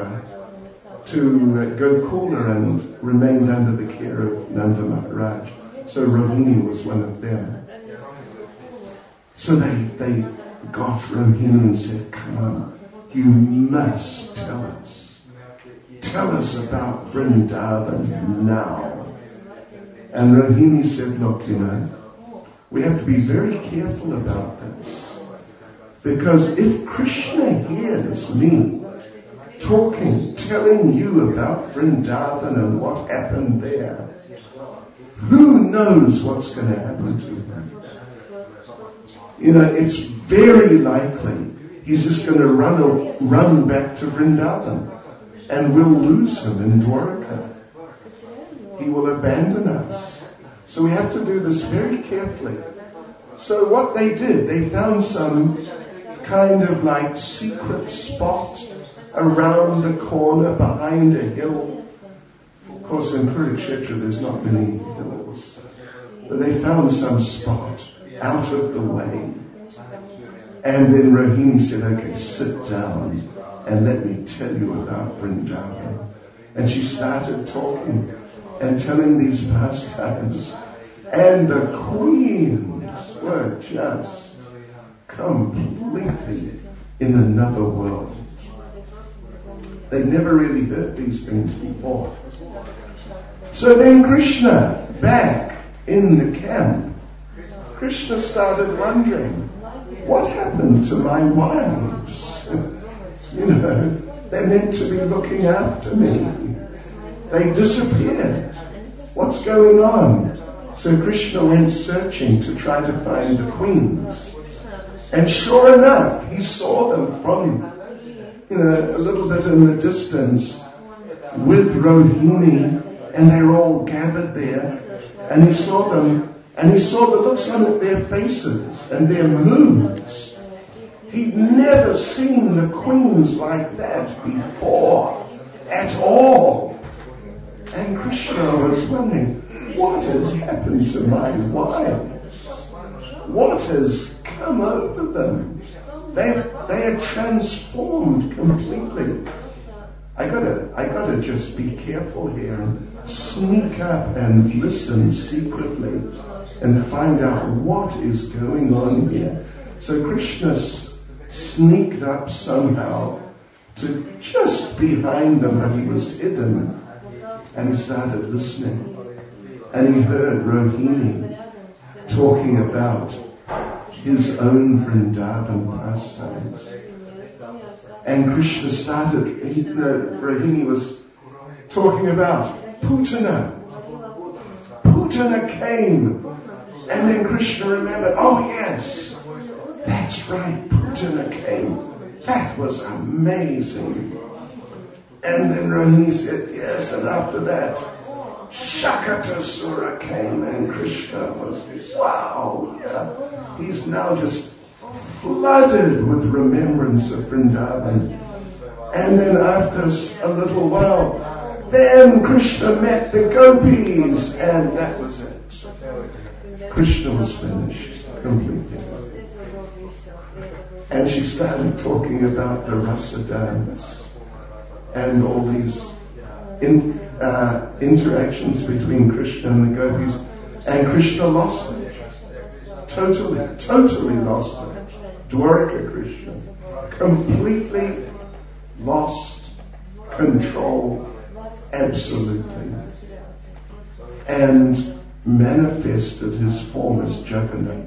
Gokula and remained under the care of Nanda Maharaj. So Rohini was one of them. So they got Rohini and said, come on, you must tell us. Tell us about Vrindavan now. And Rohini said, look, we have to be very careful about this. Because if Krishna hears me talking, telling you about Vrindavan and what happened there, who knows what's going to happen to him? It's very likely he's just going to run back to Vrindavan, and we'll lose him in Dwaraka. He will abandon us. So we have to do this very carefully. So what they did, they found some kind of like secret spot around the corner behind a hill. Of course, in Kurukshetra there's not many hills. But they found some spot out of the way. And then Rohini said, okay, sit down and let me tell you about Vrindavan. And she started talking and telling these pastimes. And the queens were just completely in another world. They'd never really heard these things before. So then Krishna, back in the camp, Krishna started wondering, what happened to my wives? They're meant to be looking after me. They disappeared. What's going on? So Krishna went searching to try to find the queens. And sure enough, he saw them from, a little bit in the distance with Rohini, and they were all gathered there. And he saw them, and he saw the looks on their faces and their moods. He'd never seen the queens like that before, at all. And Krishna was wondering, what has happened to my wives? What has come over them? They are transformed completely. I gotta just be careful here and sneak up and listen secretly and find out what is going on here. So Krishna sneaked up somehow to just behind them, but he was hidden, and he started listening. And he heard Rohini talking about his own Vrindavan pastimes. And Krishna started, Rohini was talking about Putana. Putana came. And then Krishna remembered, oh yes, that's right, Putana came. That was amazing. And then Rohini said, yes, and after that, Shakatasura came, and Krishna was, wow, yeah. He's now just flooded with remembrance of Vrindavan. And then after a little while, then Krishna met the gopis, and that was it. Krishna was finished completely. And she started talking about the rasa dance and all these interactions between Krishna and the gopis, and Krishna lost it. Totally lost it. Dwaraka Krishna completely lost control, absolutely, and manifested his form as Jagannath.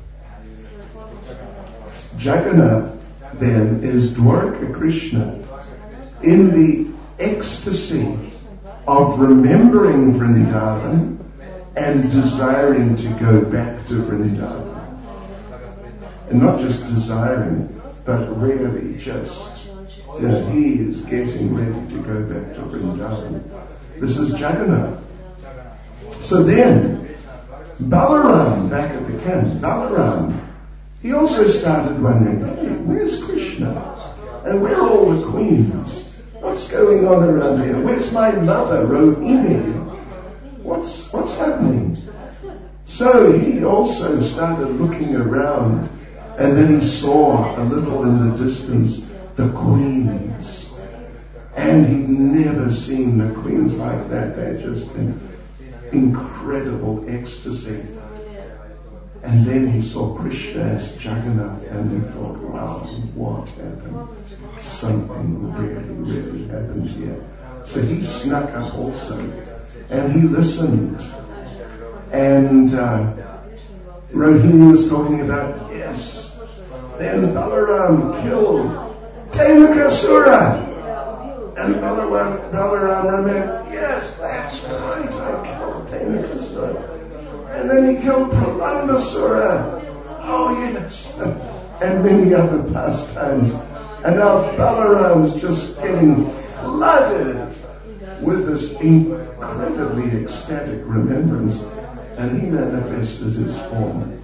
Jagannath then is Dwaraka Krishna in the ecstasy of remembering Vrindavan and desiring to go back to Vrindavan. And not just desiring, but really just, he is getting ready to go back to Vrindavan. This is Jagannath. So then, Balaram, back at the camp, Balaram, he also started wondering, hey, where's Krishna? And where are all the queens? What's going on around here? Where's my mother, Rohini? What's happening? So he also started looking around, and then he saw a little in the distance the queens. And he'd never seen the queens like that. They're just in incredible ecstasy. And then he saw Krishna as Jagannath, and he thought, wow, what happened? Something really, really happened here. So he snuck up also, and he listened. And Rohini was talking about, yes, then Balaram killed Tenukasura. And Balaram remembered, yes, that's right, I killed Tenukasura. And then he killed Pralandasura. Oh, yes. And many other pastimes. And now Balaram's just getting flooded with this incredibly ecstatic remembrance. And he manifested his form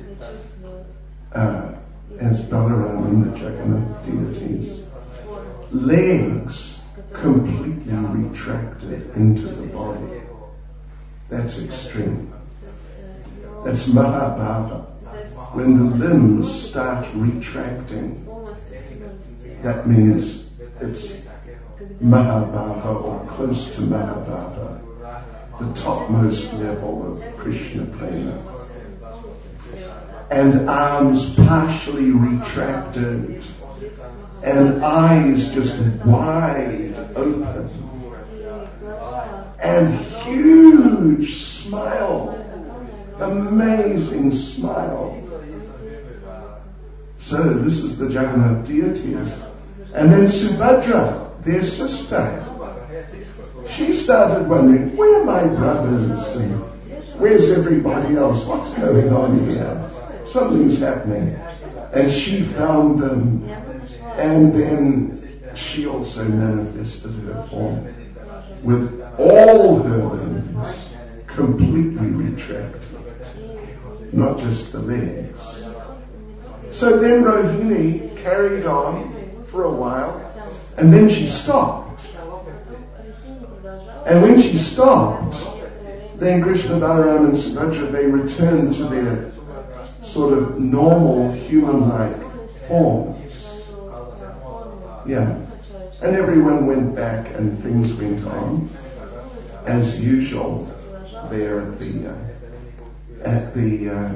as Balaram in the Jagannath deities. Legs completely retracted into the body. That's extreme. That's Mahabhava. When the limbs start retracting, that means it's Mahabhava or close to Mahabhava, the topmost level of Krishna prema. And arms partially retracted, and eyes just wide open, and huge smile. Amazing smile. So this is the Jagannath deities. And then Subhadra, their sister, she started wondering, where are my brothers? And where's everybody else? What's going on here? Something's happening. And she found them. And then she also manifested her form with all her limbs completely retracted. Not just the legs. So then Rohini carried on for a while, and then she stopped. And when she stopped, then Krishna, Balaram and Subhadra, they returned to their sort of normal human-like forms. Yeah. And everyone went back and things went on as usual there at the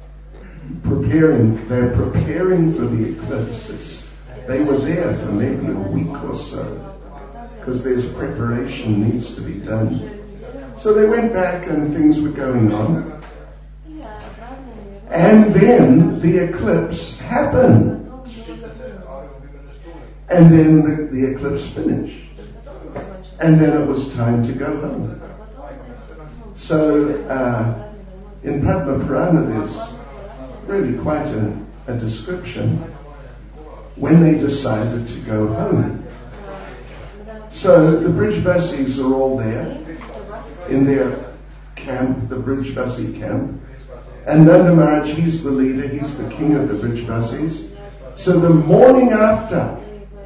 preparing for the eclipse. They were there for maybe a week or so, because there's preparation needs to be done. So they went back and things were going on. And then the eclipse happened. And then the eclipse finished. And then it was time to go home. So in Padma Purana there's really quite a description when they decided to go home. So the Brijvasis are all there in their camp, the Brijvasi camp. And Nanda Maharaj, he's the leader, he's the king of the Brijvasis. So the morning after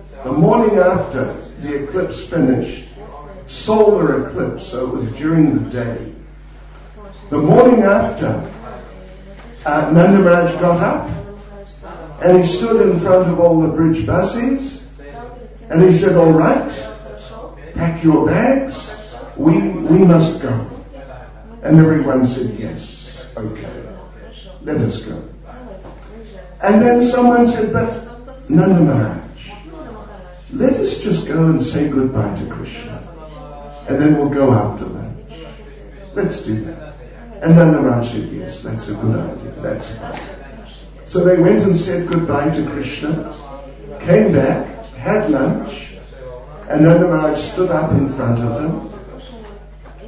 the eclipse finished, solar eclipse, so it was during the day. The morning after, Nanda Maharaj got up and he stood in front of all the Brijvasis and he said, all right, pack your bags, we must go. And everyone said, yes, okay, let us go. And then someone said, but Nanda Maharaj, let us just go and say goodbye to Krishna, and then we'll go after lunch. Let's do that. And Nanda Maharaj said, yes, that's a good idea, that's fine. So they went and said goodbye to Krishna, came back, had lunch, and Nanda Maharaj stood up in front of them,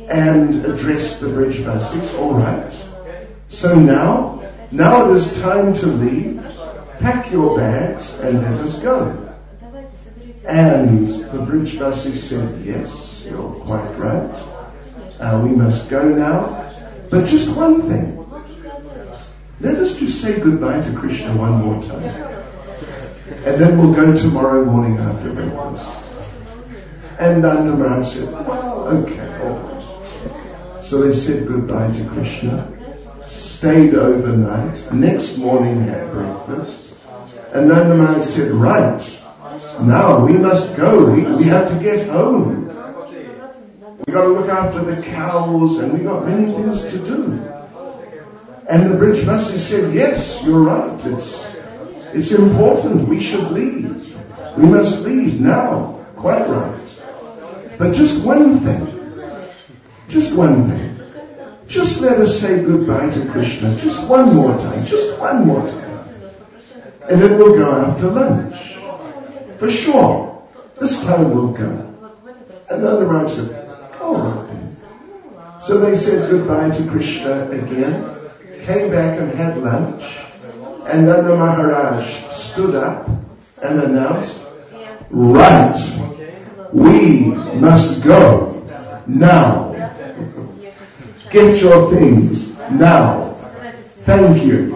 and addressed the Brijvasis. All right. So now it is time to leave. Pack your bags and let us go. And the Brijvasis said, yes, you're quite right. We must go now. But just one thing. Let us just say goodbye to Krishna one more time. And then we'll go tomorrow morning after breakfast. And Nanda Maharaj said, well, okay, all right. So they said goodbye to Krishna, stayed overnight, next morning had breakfast. And Nanda Maharaj said, right, now we must go. We have to get home. We got to look after the cows and we got many things to do. And the Brijvasis said, yes, you're right. It's important. We should leave. We must leave now. Quite right. But just one thing. Just one thing. Just let us say goodbye to Krishna. Just one more time. Just one more time. And then we'll go after lunch. For sure. This time we'll go. And then the Raj said, all right then. So they said goodbye to Krishna again. Came back and had lunch, and then the Maharaj stood up and announced, right, we must go now. Get your things now. Thank you.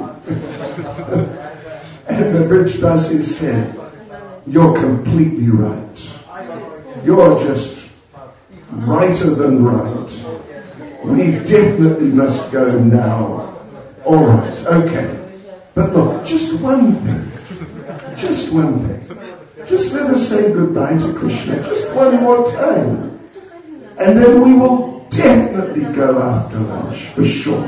And the Brijvasis said, you're completely right. You're just righter than right. We definitely must go now. All right, okay. But look, just one thing. Just one thing. Just let us say goodbye to Krishna just one more time. And then we will definitely go after lunch, for sure.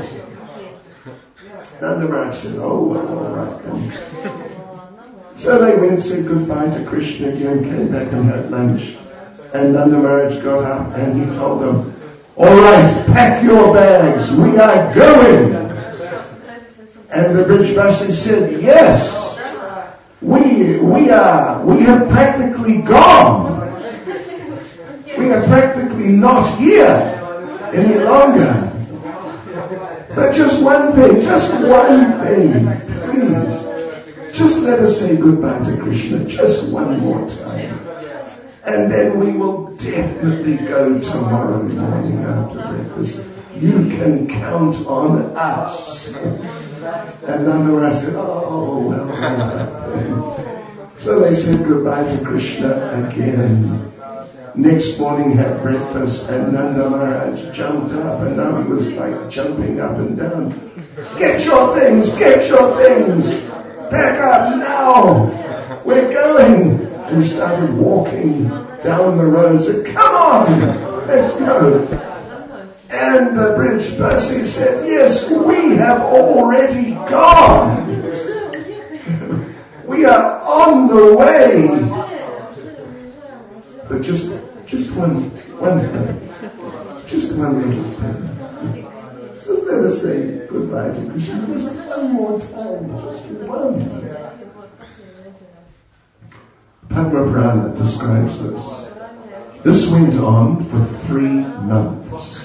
Nanda Maharaj said, oh, well, all right then. So they went and said goodbye to Krishna again, came back and had lunch. And Nanda Maharaj got up and he told them, all right, pack your bags, we are going. And the Brijvasis said, yes, we have practically gone. We are practically not here any longer. But just one thing, please. Just let us say goodbye to Krishna just one more time. And then we will definitely go tomorrow morning after breakfast. You can count on us. And Nanda Maharaj said, oh, well. So they said goodbye to Krishna again. Next morning had breakfast and Nanda Maharaj jumped up and now he was like jumping up and down. Get your things, pack up now. We're going. And he started walking down the road and said, come on, let's go. And the Brijvasis said, yes, we have already gone. We are on the way. But just one thing. Just one little thing. Just let us say goodbye to Krishna just one more time. Just one. Padma Purana describes this. This went on for 3 months.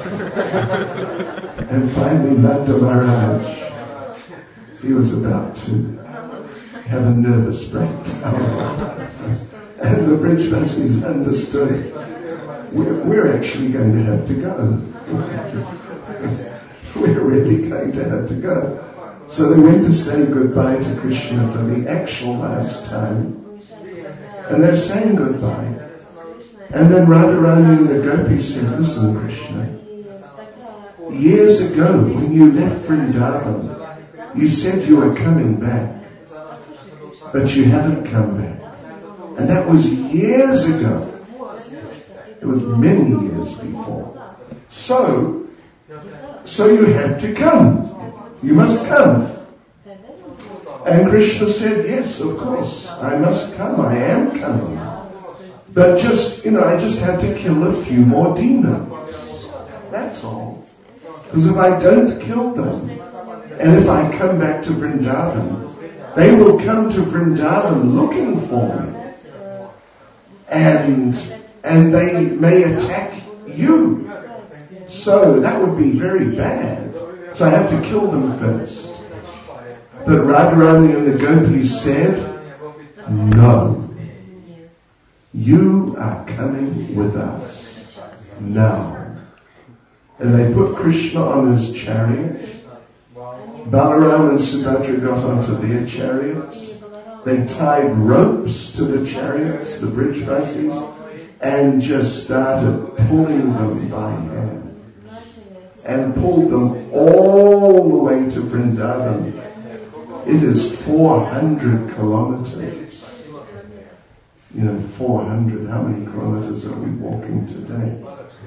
And finally Nanda Maharaj, he was about to have a nervous breakdown. And the Brijvasis understood, we're actually going to have to go. We're really going to have to go. So they went to say goodbye to Krishna for the actual last time. And they're saying goodbye. And then Radharani and the gopis said, listen, Krishna, years ago when you left Vrindavan, you said you were coming back. But you haven't come back. And that was years ago. It was many years before. So you have to come. You must come. And Krishna said, yes, of course, I must come. I am coming. But I just have to kill a few more demons. That's all. Because if I don't kill them, and if I come back to Vrindavan, they will come to Vrindavan looking for me. And they may attack you. So that would be very bad. So I have to kill them first. But Radharani and the gopis said, no. You are coming with us now. And they put Krishna on his chariot. Balaram and Subhadra got onto their chariots. They tied ropes to the chariots, the Brijvasis, and just started pulling them by hand. And pulled them all the way to Vrindavan. It is 400 kilometers. 400. How many kilometers are we walking today?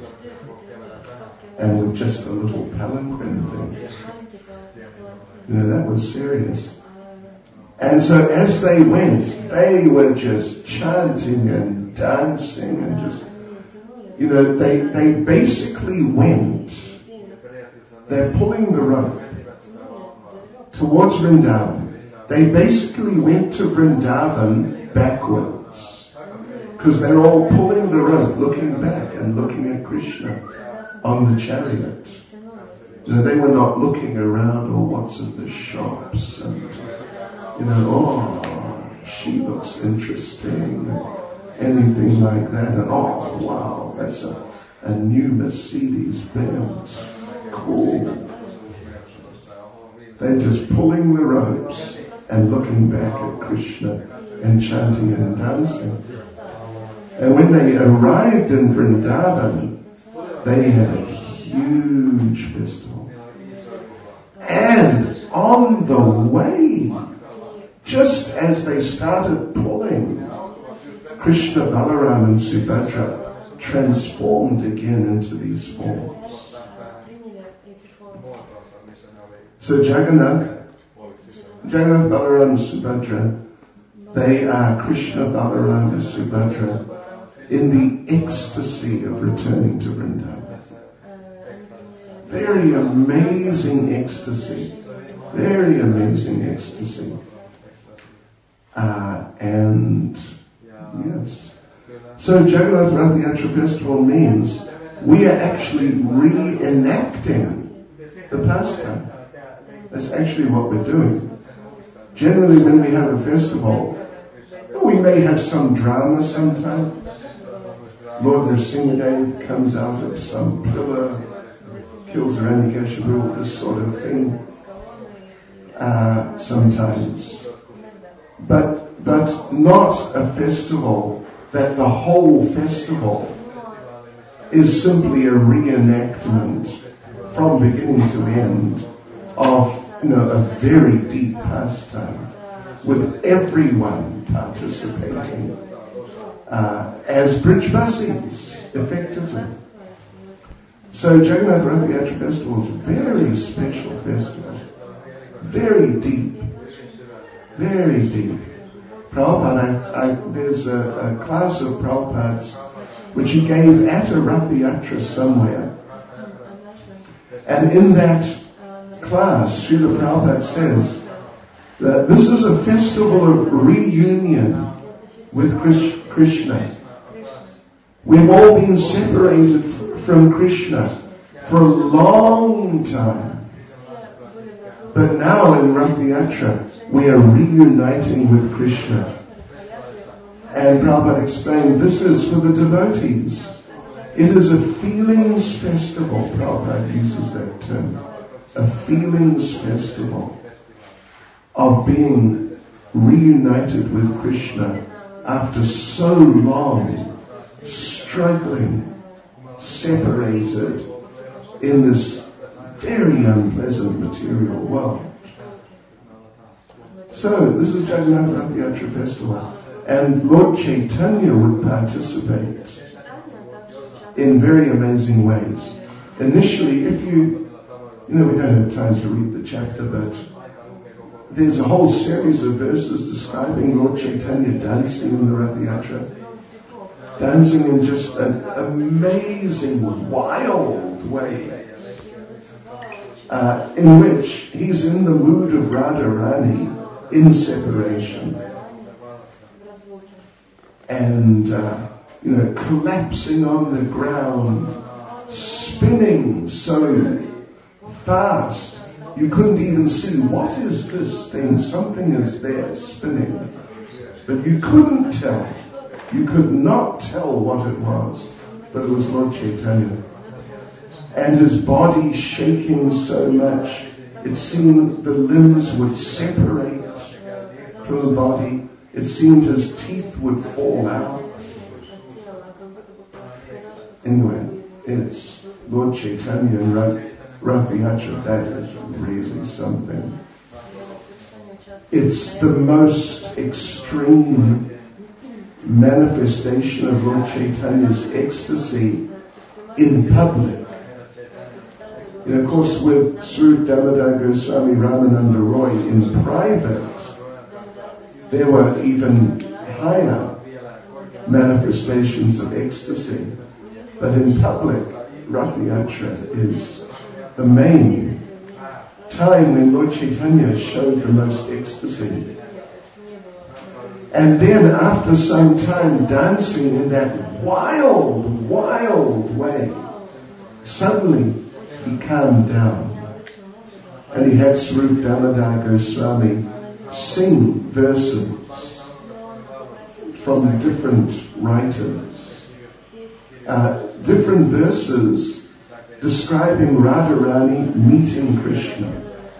And with just a little palanquin thing. That was serious. And so as they went, they were just chanting and dancing and just, they basically went. They're pulling the rope towards Vrindavan. They basically went to Vrindavan backwards. Because they're all pulling the rope, looking back and looking at Krishna on the chariot. They were not looking around, what's at the shops and, she looks interesting, anything like that. And wow, that's a new Mercedes Benz. Cool. They're just pulling the ropes and looking back at Krishna and chanting and dancing. And when they arrived in Vrindavan, they had a huge festival. And on the way, just as they started pulling, Krishna, Balaram and Subhadra transformed again into these forms. So Jagannath, Balaram and Subhadra, they are Krishna, Balaram and Subhadra in the ecstasy of returning to Vrindavan. Very amazing ecstasy. Very amazing ecstasy. And yes. So Jagannath Rath Yatra Festival means we are actually reenacting the pastime. That's actually what we're doing. Generally when we have a festival, we may have some drama sometimes. Lord Nrsimhadev comes out of some pillar, kills Hiranyakashipu, this sort of thing, sometimes. But not a festival that the whole festival is simply a reenactment from beginning to end of a very deep pastime with everyone participating as Brijvasis, effectively. So Jagannath Rath Yatra Festival is a very special festival. Very deep. Very deep. Prabhupada, there's a class of Prabhupada's which he gave at a Rath Yatra somewhere. And in that class, Srila Prabhupada says that this is a festival of reunion with Krishna. We've all been separated from Krishna for a long time. But now in Rath Yatra, we are reuniting with Krishna. And Prabhupada explained, this is for the devotees. It is a feelings festival. Prabhupada uses that term. A feelings festival of being reunited with Krishna after so long struggling, separated in this very unpleasant material world. So, this is Jagannath Rath Yatra Festival. And Lord Chaitanya would participate in very amazing ways. Initially, if we don't have time to read the chapter, but there's a whole series of verses describing Lord Chaitanya dancing in the Rath Yatra. Dancing in just an amazing, wild way, in which he's in the mood of Radharani in separation. And, collapsing on the ground spinning so fast you couldn't even see, what is this thing? Something is there spinning. But you couldn't tell. You could not tell what it was. But it was Lord Chaitanya. And his body shaking so much, it seemed the limbs would separate from the body. It seemed his teeth would fall out. Anyway, it's Lord Chaitanya and Rath Yatra. That is really something. It's the most extreme manifestation of Lord Chaitanya's ecstasy in public. Of course, with Swarup Damodar Goswami Ramananda Roy in private, there were even higher manifestations of ecstasy. But in public, Rath Yatra is the main time when Lord Chaitanya showed the most ecstasy. And then after some time dancing in that wild, wild way, suddenly he calmed down. And he had Swarup Damodar Goswami sing verses from different writers. Different verses describing Radharani meeting Krishna,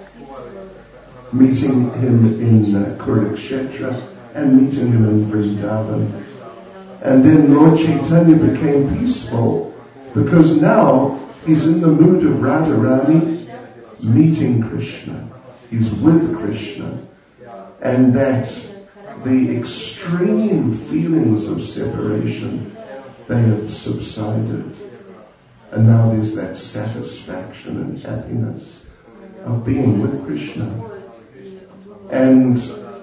meeting him in Kurukshetra and meeting him in Vrindavan. And then Lord Chaitanya became peaceful because now he's in the mood of Radharani meeting Krishna. He's with Krishna. And that the extreme feelings of separation, they have subsided. And now there's that satisfaction and happiness of being with Krishna. And,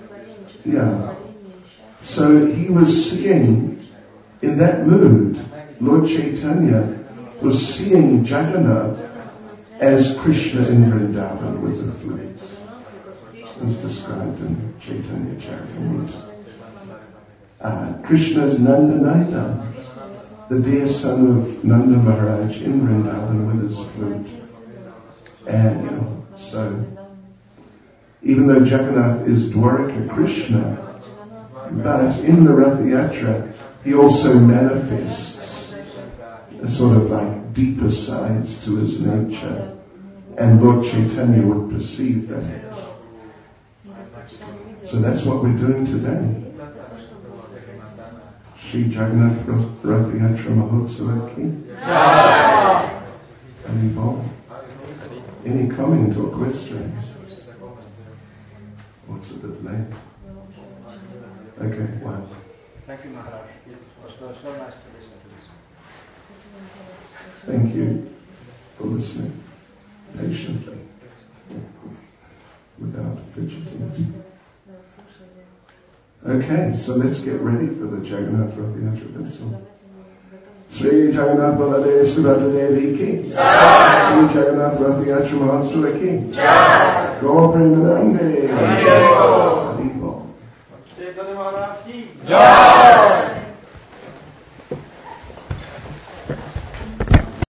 so he was seeing, in that mood, Lord Chaitanya was seeing Jagannath as Krishna in Vrindavan with the flute. It's described in Chaitanya Charitamrita. Krishna's Nandanayana, the dear son of Nanda Maharaj in Vrindavan with his flute. And, so, even though Jagannath is Dwaraka Krishna, but in the Rath Yatra, he also manifests a sort of like deeper sides to his nature. And Lord Chaitanya would perceive that. So that's what we're doing today. Shri Jagannath Rath Yatra Mahotsava Ki. Any comment or question? What's a bit late? Okay, wow. Thank you, Maharaj. It was so nice to listen to this. Thank you for listening patiently, without fidgeting. Okay, so let's get ready for the Jagannath Rath Yatra Festival. Sri Jagannath Baladev Subhadra Devi Ki. Sri Jagannath Rath Yatra Mahotsava Ki. Gaur Premanande.